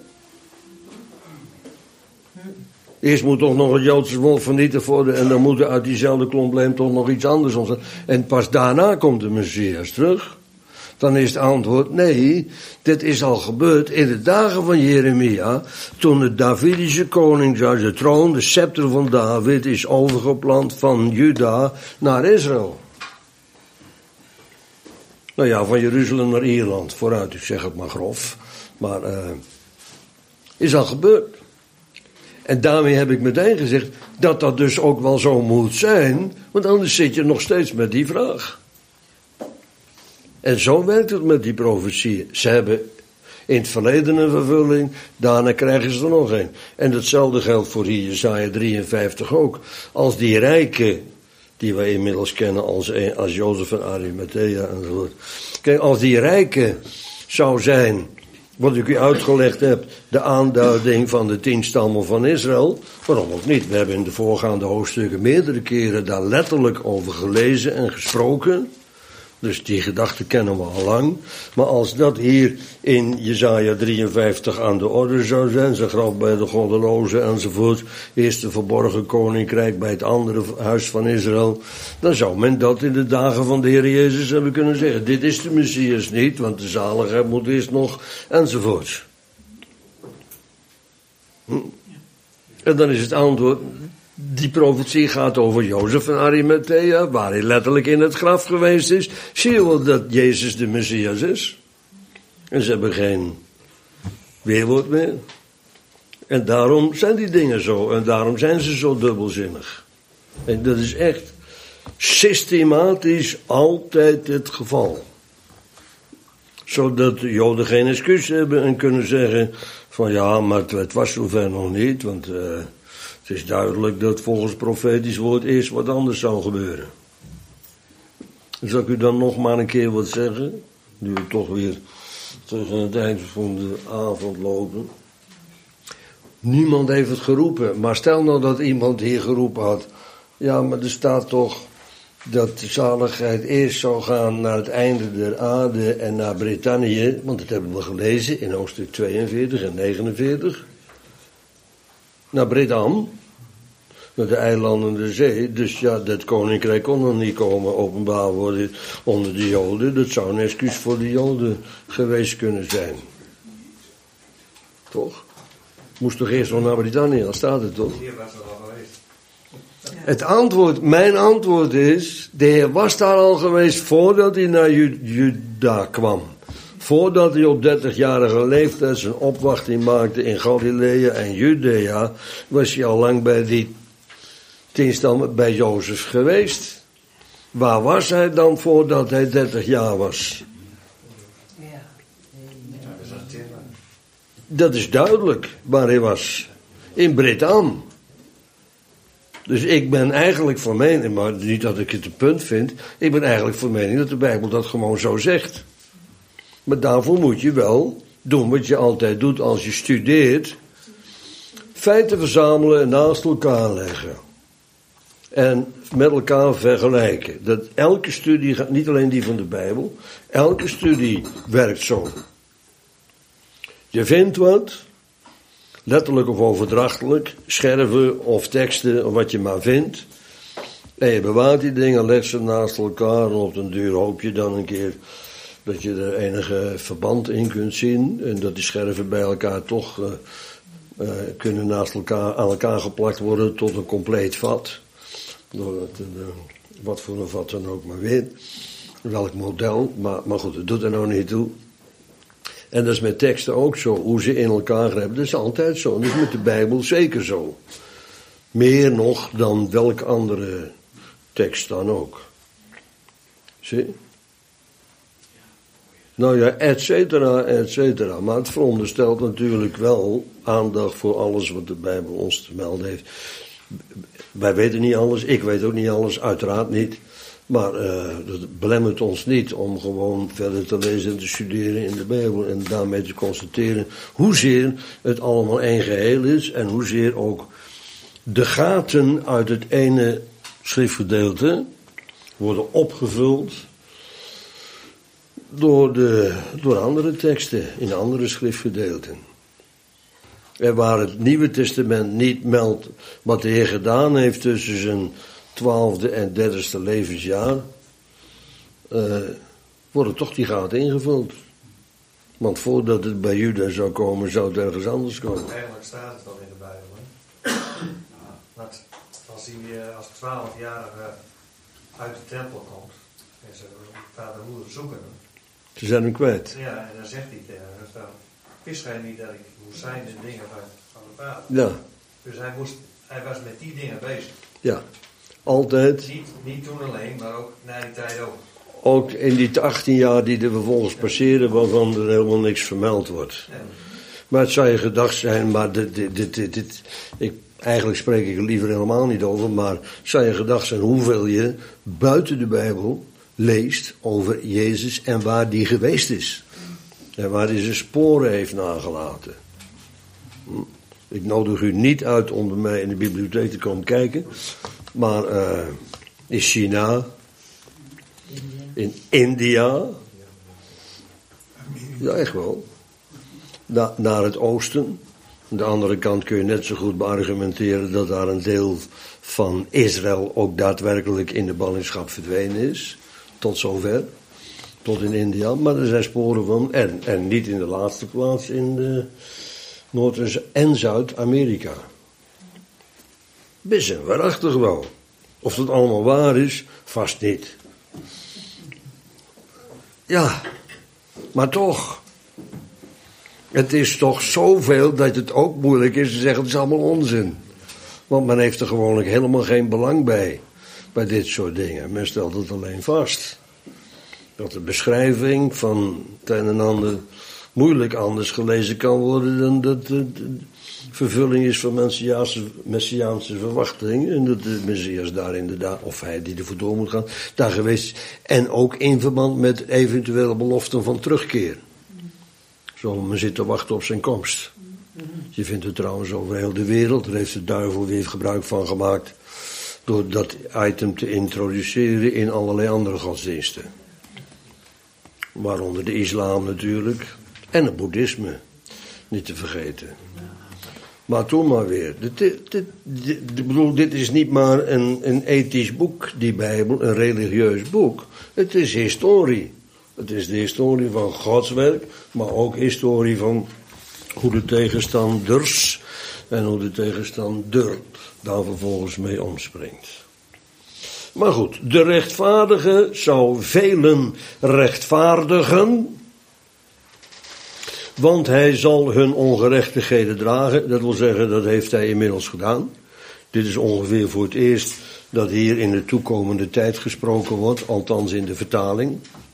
Eerst moet toch nog het Joodse volk vernietigd worden en dan moet er uit diezelfde klompleem toch nog iets anders ontstaan. En pas daarna komt de Messias terug. Dan is het antwoord, nee, dit is al gebeurd in de dagen van Jeremia, toen het Davidische koningshuis, de troon, de scepter van David, is overgeplant van Juda naar Israël. Nou ja, van Jeruzalem naar Ierland, vooruit, ik zeg het maar grof. Maar, uh, is al gebeurd. En daarmee heb ik meteen gezegd dat dat dus ook wel zo moet zijn, want anders zit je nog steeds met die vraag. En zo werkt het met die profetieën. Ze hebben in het verleden een vervulling, daarna krijgen ze er nog een. En datzelfde geldt voor hier Jesaja drieënvijftig ook. Als die rijken, die wij inmiddels kennen als, als Jozef van Arimathea enzovoort. Kijk, als die rijken zou zijn, wat ik u uitgelegd heb, de aanduiding van de tien stammen van Israël, waarom ook niet? We hebben in de voorgaande hoofdstukken meerdere keren daar letterlijk over gelezen en gesproken. Dus die gedachte kennen we al lang. Maar als dat hier in Jesaja drieënvijftig aan de orde zou zijn, zijn graf bij de goddelozen enzovoort, eerst een verborgen koninkrijk bij het andere huis van Israël, dan zou men dat in de dagen van de Heer Jezus hebben kunnen zeggen. Dit is de Messias niet, want de zaligheid moet eerst nog, enzovoort. Hm? En dan is het antwoord, die profetie gaat over Jozef van Arimathea, waar hij letterlijk in het graf geweest is. Zie je wel dat Jezus de Messias is? En ze hebben geen weerwoord meer. En daarom zijn die dingen zo. En daarom zijn ze zo dubbelzinnig. En dat is echt systematisch altijd het geval. Zodat de Joden geen excuus hebben en kunnen zeggen van ja, maar het, het was zover nog niet. Want uh, het is duidelijk dat volgens profetisch woord eerst wat anders zou gebeuren. Zal ik u dan nog maar een keer wat zeggen? Nu we toch weer tegen het eind van de avond lopen. Niemand heeft het geroepen. Maar stel nou dat iemand hier geroepen had. Ja, maar er staat toch dat de zaligheid eerst zou gaan naar het einde der aarde en naar Brittannië. Want dat hebben we gelezen in hoofdstuk tweeënveertig en negenenveertig. Naar Brit-Am. Naar de eilanden der zee. Dus ja, dat koninkrijk kon nog niet komen openbaar worden onder de Joden. Dat zou een excuus voor de Joden geweest kunnen zijn. Toch? Moest toch eerst nog naar Brittannië, dan staat het toch? Hier was het al geweest. Het antwoord, mijn antwoord is, de Heer was daar al geweest voordat hij naar Juda kwam. Voordat hij op dertigjarige leeftijd zijn opwachting maakte in Galilea en Judea, was hij al lang bij die tien stammen, bij Jozef geweest. Waar was hij dan voordat hij dertig jaar was? Dat is duidelijk waar hij was. In Brit-Am. Dus ik ben eigenlijk van mening, maar niet dat ik het een punt vind. Ik ben eigenlijk van mening dat de Bijbel dat gewoon zo zegt. Maar daarvoor moet je wel doen wat je altijd doet als je studeert. Feiten verzamelen en naast elkaar leggen. En met elkaar vergelijken. Dat elke studie, niet alleen die van de Bijbel, elke studie werkt zo. Je vindt wat, letterlijk of overdrachtelijk, scherven of teksten, of wat je maar vindt. En je bewaart die dingen, leg ze naast elkaar en op den duur hoop je dan een keer dat je er enige verband in kunt zien. En dat die scherven bij elkaar toch uh, uh, kunnen naast elkaar, aan elkaar geplakt worden tot een compleet vat. Door het, uh, wat voor een vat dan ook maar weer. Welk model, maar, maar goed, het doet er nou niet toe. En dat is met teksten ook zo, hoe ze in elkaar grijpen. Dat is altijd zo. En dat is met de Bijbel zeker zo. Meer nog dan welke andere tekst dan ook. Zie? Nou ja, et cetera, et cetera. Maar het veronderstelt natuurlijk wel aandacht voor alles wat de Bijbel ons te melden heeft. Wij weten niet alles, ik weet ook niet alles, uiteraard niet. Maar uh, dat belemmert ons niet om gewoon verder te lezen en te studeren in de Bijbel. En daarmee te constateren hoezeer het allemaal één geheel is. En hoezeer ook de gaten uit het ene schriftgedeelte worden opgevuld door, de, door andere teksten in andere schriftgedeelten. En waar het Nieuwe Testament niet meldt wat de Heer gedaan heeft tussen zijn twaalfde en dertigste levensjaar, uh, worden toch die gaten ingevuld. Want voordat het bij Juda zou komen, zou het ergens anders komen. Eigenlijk staat het al in de Bijbel. Hè? Want als hij uh, als twaalfjarige uit de tempel komt en zijn vader en moeder zoeken hem. Ze zijn hem kwijt. Ja, en dan zegt hij tegen hem, dan, wist hij niet dat ik moest zijn de dingen van, van de vader. Ja. Dus hij, moest, hij was met die dingen bezig. Ja. Altijd. Niet, niet toen alleen, maar ook na die tijd ook. Ook in die achttien jaar die er vervolgens passeren, waarvan er helemaal niks vermeld wordt. Ja. Maar het zou je gedacht zijn, maar dit, dit, dit, dit, dit, ik, eigenlijk spreek ik er liever helemaal niet over, maar het zou je gedacht zijn hoeveel je buiten de Bijbel leest over Jezus en waar die geweest is. En waar hij zijn sporen heeft nagelaten. Ik nodig u niet uit om bij mij in de bibliotheek te komen kijken. Maar uh, in China, in India, ja echt wel, Na, naar het oosten. Aan de andere kant kun je net zo goed beargumenteren dat daar een deel van Israël ook daadwerkelijk in de ballingschap verdwenen is. Tot zover, tot in India. Maar er zijn sporen van, en, en niet in de laatste plaats in de Noord- en Zuid-Amerika. Best en waarachtig wel. Of dat allemaal waar is, vast niet. Ja, maar toch. Het is toch zoveel dat het ook moeilijk is te zeggen, het is allemaal onzin. Want men heeft er gewoonlijk helemaal geen belang bij. Bij dit soort dingen. Men stelt het alleen vast. Dat de beschrijving van het een en ander moeilijk anders gelezen kan worden dan dat de, de vervulling is van messiaanse, messiaanse verwachtingen. En dat de Messias daar inderdaad, of hij die ervoor door moet gaan, daar geweest is. En ook in verband met eventuele beloften van terugkeer. Zo, men zit te wachten op zijn komst. Je vindt het trouwens over heel de wereld. Daar heeft de duivel weer gebruik van gemaakt. Door dat item te introduceren in allerlei andere godsdiensten. Waaronder de islam natuurlijk. En het boeddhisme. Niet te vergeten. Maar toen maar weer. Dit, dit, dit, dit, bedoel, dit is niet maar een, een ethisch boek, die Bijbel. Een religieus boek. Het is historie. Het is de historie van Gods werk. Maar ook historie van hoe de tegenstanders en hoe de tegenstander daar vervolgens mee omspringt. Maar goed, de rechtvaardige zou velen rechtvaardigen, want hij zal hun ongerechtigheden dragen. Dat wil zeggen, dat heeft hij inmiddels gedaan. Dit is ongeveer voor het eerst dat hier in de toekomende tijd gesproken wordt, althans in de vertaling.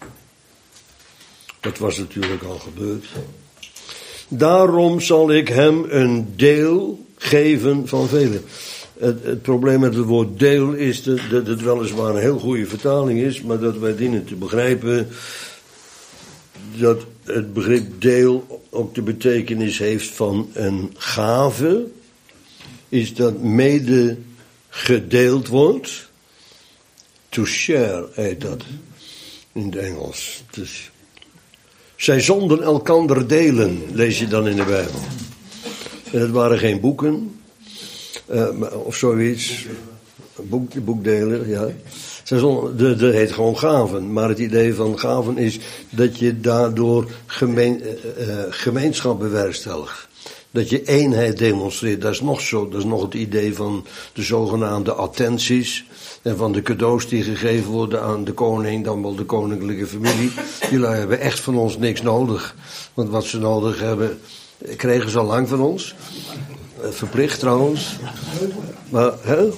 Dat was natuurlijk al gebeurd. Daarom zal ik hem een deel geven van velen. Het, het probleem met het woord deel is dat, dat het weliswaar een heel goede vertaling is, maar dat wij dienen te begrijpen dat het begrip deel ook de betekenis heeft van een gave, is dat mede gedeeld wordt. To share heet dat in het Engels. Dus zij zonden elkander delen, lees je dan in de Bijbel. En het waren geen boeken, uh, of zoiets. Boek, boekdelen, ja. Zij zonden, dat heet gewoon gaven. Maar het idee van gaven is dat je daardoor gemeen, uh, gemeenschap bewerkstelligt. Dat je eenheid demonstreert. Dat is nog zo. Dat is nog het idee van de zogenaamde attenties. En van de cadeaus die gegeven worden aan de koning, dan wel de koninklijke familie. Jullie hebben echt van ons niks nodig. Want wat ze nodig hebben, kregen ze al lang van ons. Verplicht trouwens. Maar, hè?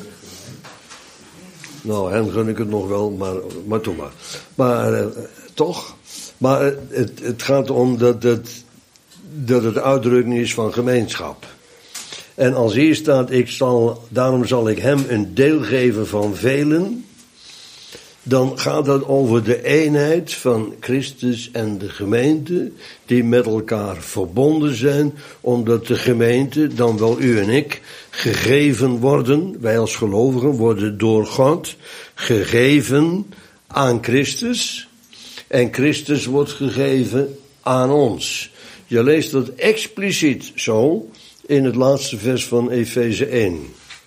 Nou, hen gun ik het nog wel, maar, maar toch maar. Maar, eh, toch. Maar het, het gaat om dat het, dat het uitdrukking is van gemeenschap. En als hier staat, ik zal, daarom zal ik hem een deel geven van velen. Dan gaat het over de eenheid van Christus en de gemeente, die met elkaar verbonden zijn, omdat de gemeente, dan wel u en ik, gegeven worden, wij als gelovigen worden door God gegeven aan Christus. En Christus wordt gegeven aan ons. Je leest dat expliciet zo in het laatste vers van Efeze één.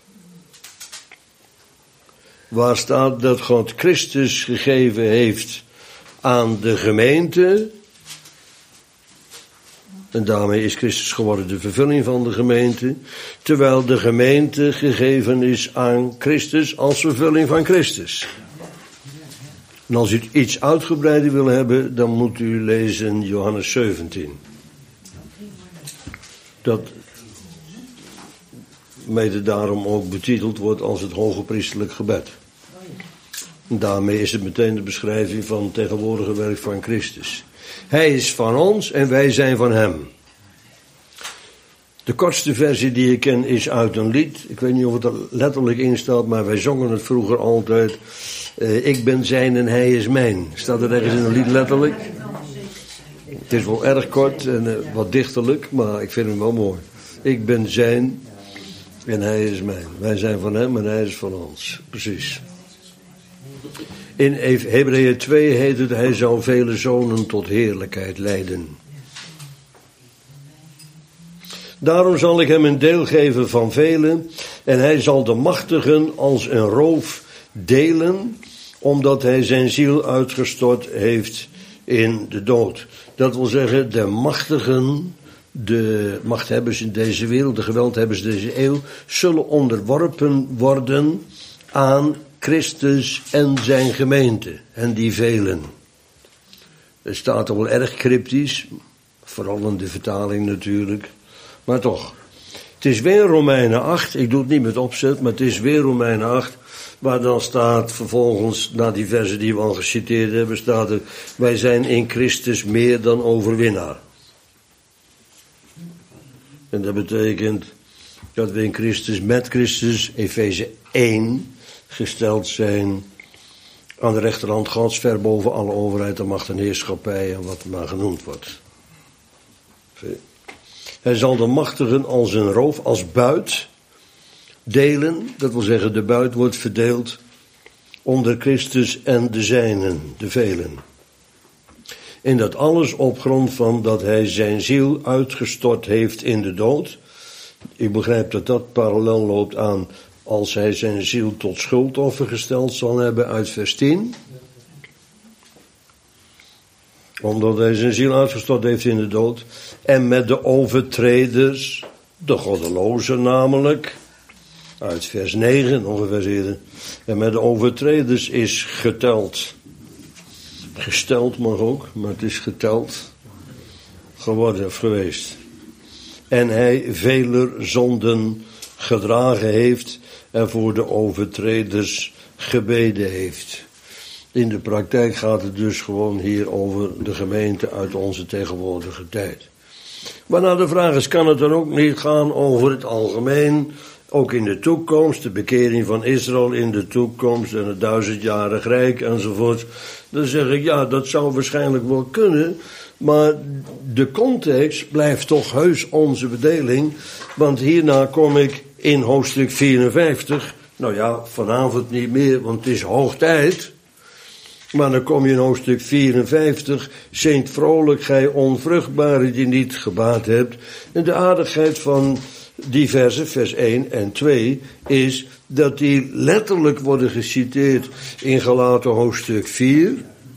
Waar staat dat God Christus gegeven heeft aan de gemeente. En daarmee is Christus geworden de vervulling van de gemeente. Terwijl de gemeente gegeven is aan Christus als vervulling van Christus. En als u iets uitgebreider wil hebben, dan moet u lezen Johannes zeventien. Dat mede daarom ook betiteld wordt als het hogepriesterlijk gebed. En daarmee is het meteen de beschrijving van het tegenwoordige werk van Christus. Hij is van ons en wij zijn van hem. De kortste versie die ik ken is uit een lied. Ik weet niet of het er letterlijk in staat, maar wij zongen het vroeger altijd. Uh, ik ben zijn en hij is mijn. Staat er ergens in een lied letterlijk? Het is wel erg kort en uh, wat dichterlijk, maar ik vind hem wel mooi. Ik ben zijn en hij is mijn. Wij zijn van hem en hij is van ons. Precies. In Hebreeën twee heet het, hij zou vele zonen tot heerlijkheid leiden. Daarom zal ik hem een deel geven van velen, en hij zal de machtigen als een roof delen, omdat hij zijn ziel uitgestort heeft in de dood. Dat wil zeggen, de machtigen de machthebbers in deze wereld, de geweldhebbers deze eeuw, zullen onderworpen worden aan Christus en zijn gemeente. En die velen. Het staat al wel erg cryptisch, vooral in de vertaling natuurlijk, maar toch. Het is weer Romeinen acht, ik doe het niet met opzet, maar het is weer Romeinen acht, waar dan staat vervolgens, na die versen die we al geciteerd hebben, staat er, wij zijn in Christus meer dan overwinnaar. En dat betekent dat we in Christus, met Christus, Efeze één, gesteld zijn aan de rechterhand Gods, ver boven alle overheid en macht en heerschappij en wat maar genoemd wordt. Hij zal de machtigen als een roof, als buit delen, dat wil zeggen de buit wordt verdeeld onder Christus en de zijnen, de velen. En dat alles op grond van dat hij zijn ziel uitgestort heeft in de dood. Ik begrijp dat dat parallel loopt aan als hij zijn ziel tot schuldoffer gesteld zal hebben uit vers tien. Omdat hij zijn ziel uitgestort heeft in de dood. En met de overtreders, de goddelozen namelijk, uit vers negen, ongeveer eerder. En met de overtreders is geteld. Gesteld mag ook, maar het is geteld geworden of geweest. En hij veler zonden gedragen heeft en voor de overtreders gebeden heeft. In de praktijk gaat het dus gewoon hier over de gemeente uit onze tegenwoordige tijd. Waarna de vraag is, kan het dan ook niet gaan over het algemeen, ook in de toekomst, de bekering van Israël in de toekomst en het duizendjarig rijk enzovoort. Dan zeg ik, ja, dat zou waarschijnlijk wel kunnen, maar de context blijft toch heus onze bedeling, want hierna kom ik in hoofdstuk vierenvijftig, nou ja, vanavond niet meer, want het is hoog tijd. Maar dan kom je in hoofdstuk vierenvijftig, Zeent vrolijk gij onvruchtbare die niet gebaat hebt. En de aardigheid van die versen, vers één en twee, is dat die letterlijk worden geciteerd in Galaten hoofdstuk vier.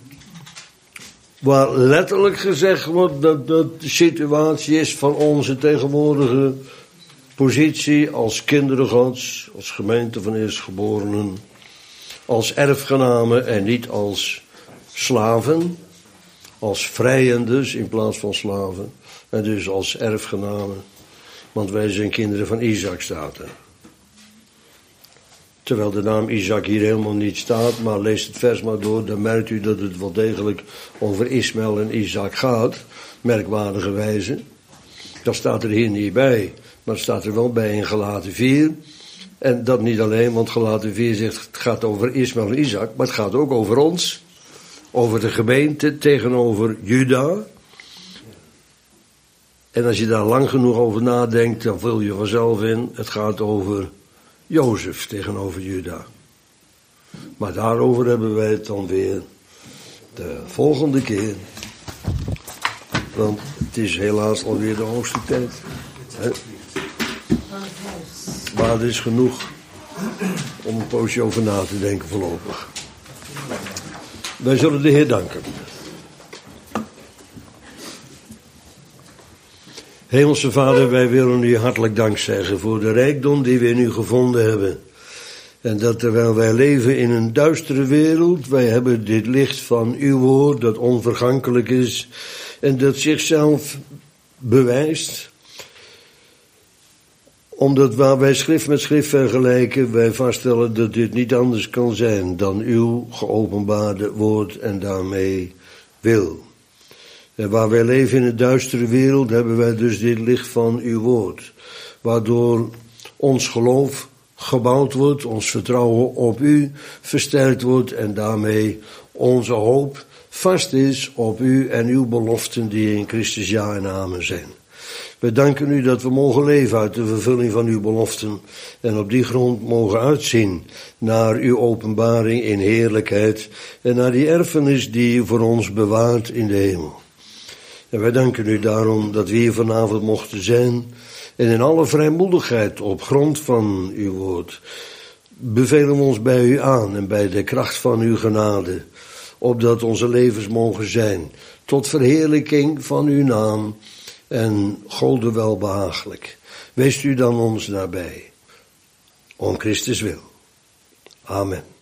Waar letterlijk gezegd wordt dat dat de situatie is van onze tegenwoordige positie als kinderen Gods, als gemeente van eerstgeborenen, als erfgenamen en niet als slaven, als vrijenders in plaats van slaven, en dus als erfgenamen, want wij zijn kinderen van Isaac staat er. Terwijl de naam Isaac hier helemaal niet staat, maar lees het vers maar door, dan merkt u dat het wel degelijk over Ismaël en Isaac gaat, merkwaardige wijze. Dat staat er hier niet bij, maar het staat er wel bij in Galaten vier. En dat niet alleen, want Galaten vier zegt het gaat over Ismaël en Isaac, maar het gaat ook over ons, over de gemeente tegenover Juda. En als je daar lang genoeg over nadenkt, dan vul je vanzelf in, het gaat over Jozef tegenover Juda. Maar daarover hebben wij het dan weer de volgende keer. Want het is helaas alweer de hoogste tijd. He? Maar het is genoeg om een poosje over na te denken voorlopig. Wij zullen de Heer danken. Hemelse Vader, wij willen u hartelijk dank zeggen voor de rijkdom die we in u gevonden hebben. En dat terwijl wij leven in een duistere wereld, wij hebben dit licht van uw woord dat onvergankelijk is en dat zichzelf bewijst. Omdat waar wij schrift met schrift vergelijken, wij vaststellen dat dit niet anders kan zijn dan uw geopenbaarde woord en daarmee wil. En waar wij leven in een duistere wereld, hebben wij dus dit licht van uw woord. Waardoor ons geloof gebouwd wordt, ons vertrouwen op u versterkt wordt en daarmee onze hoop vast is op u en uw beloften die in Christus ja en amen zijn. We danken u dat we mogen leven uit de vervulling van uw beloften en op die grond mogen uitzien naar uw openbaring in heerlijkheid en naar die erfenis die u voor ons bewaart in de hemel. En wij danken u daarom dat we hier vanavond mochten zijn en in alle vrijmoedigheid op grond van uw woord bevelen we ons bij u aan en bij de kracht van uw genade, opdat onze levens mogen zijn tot verheerlijking van uw naam en Gode welbehagelijk. Wees u dan ons nabij. Om Christus wil. Amen.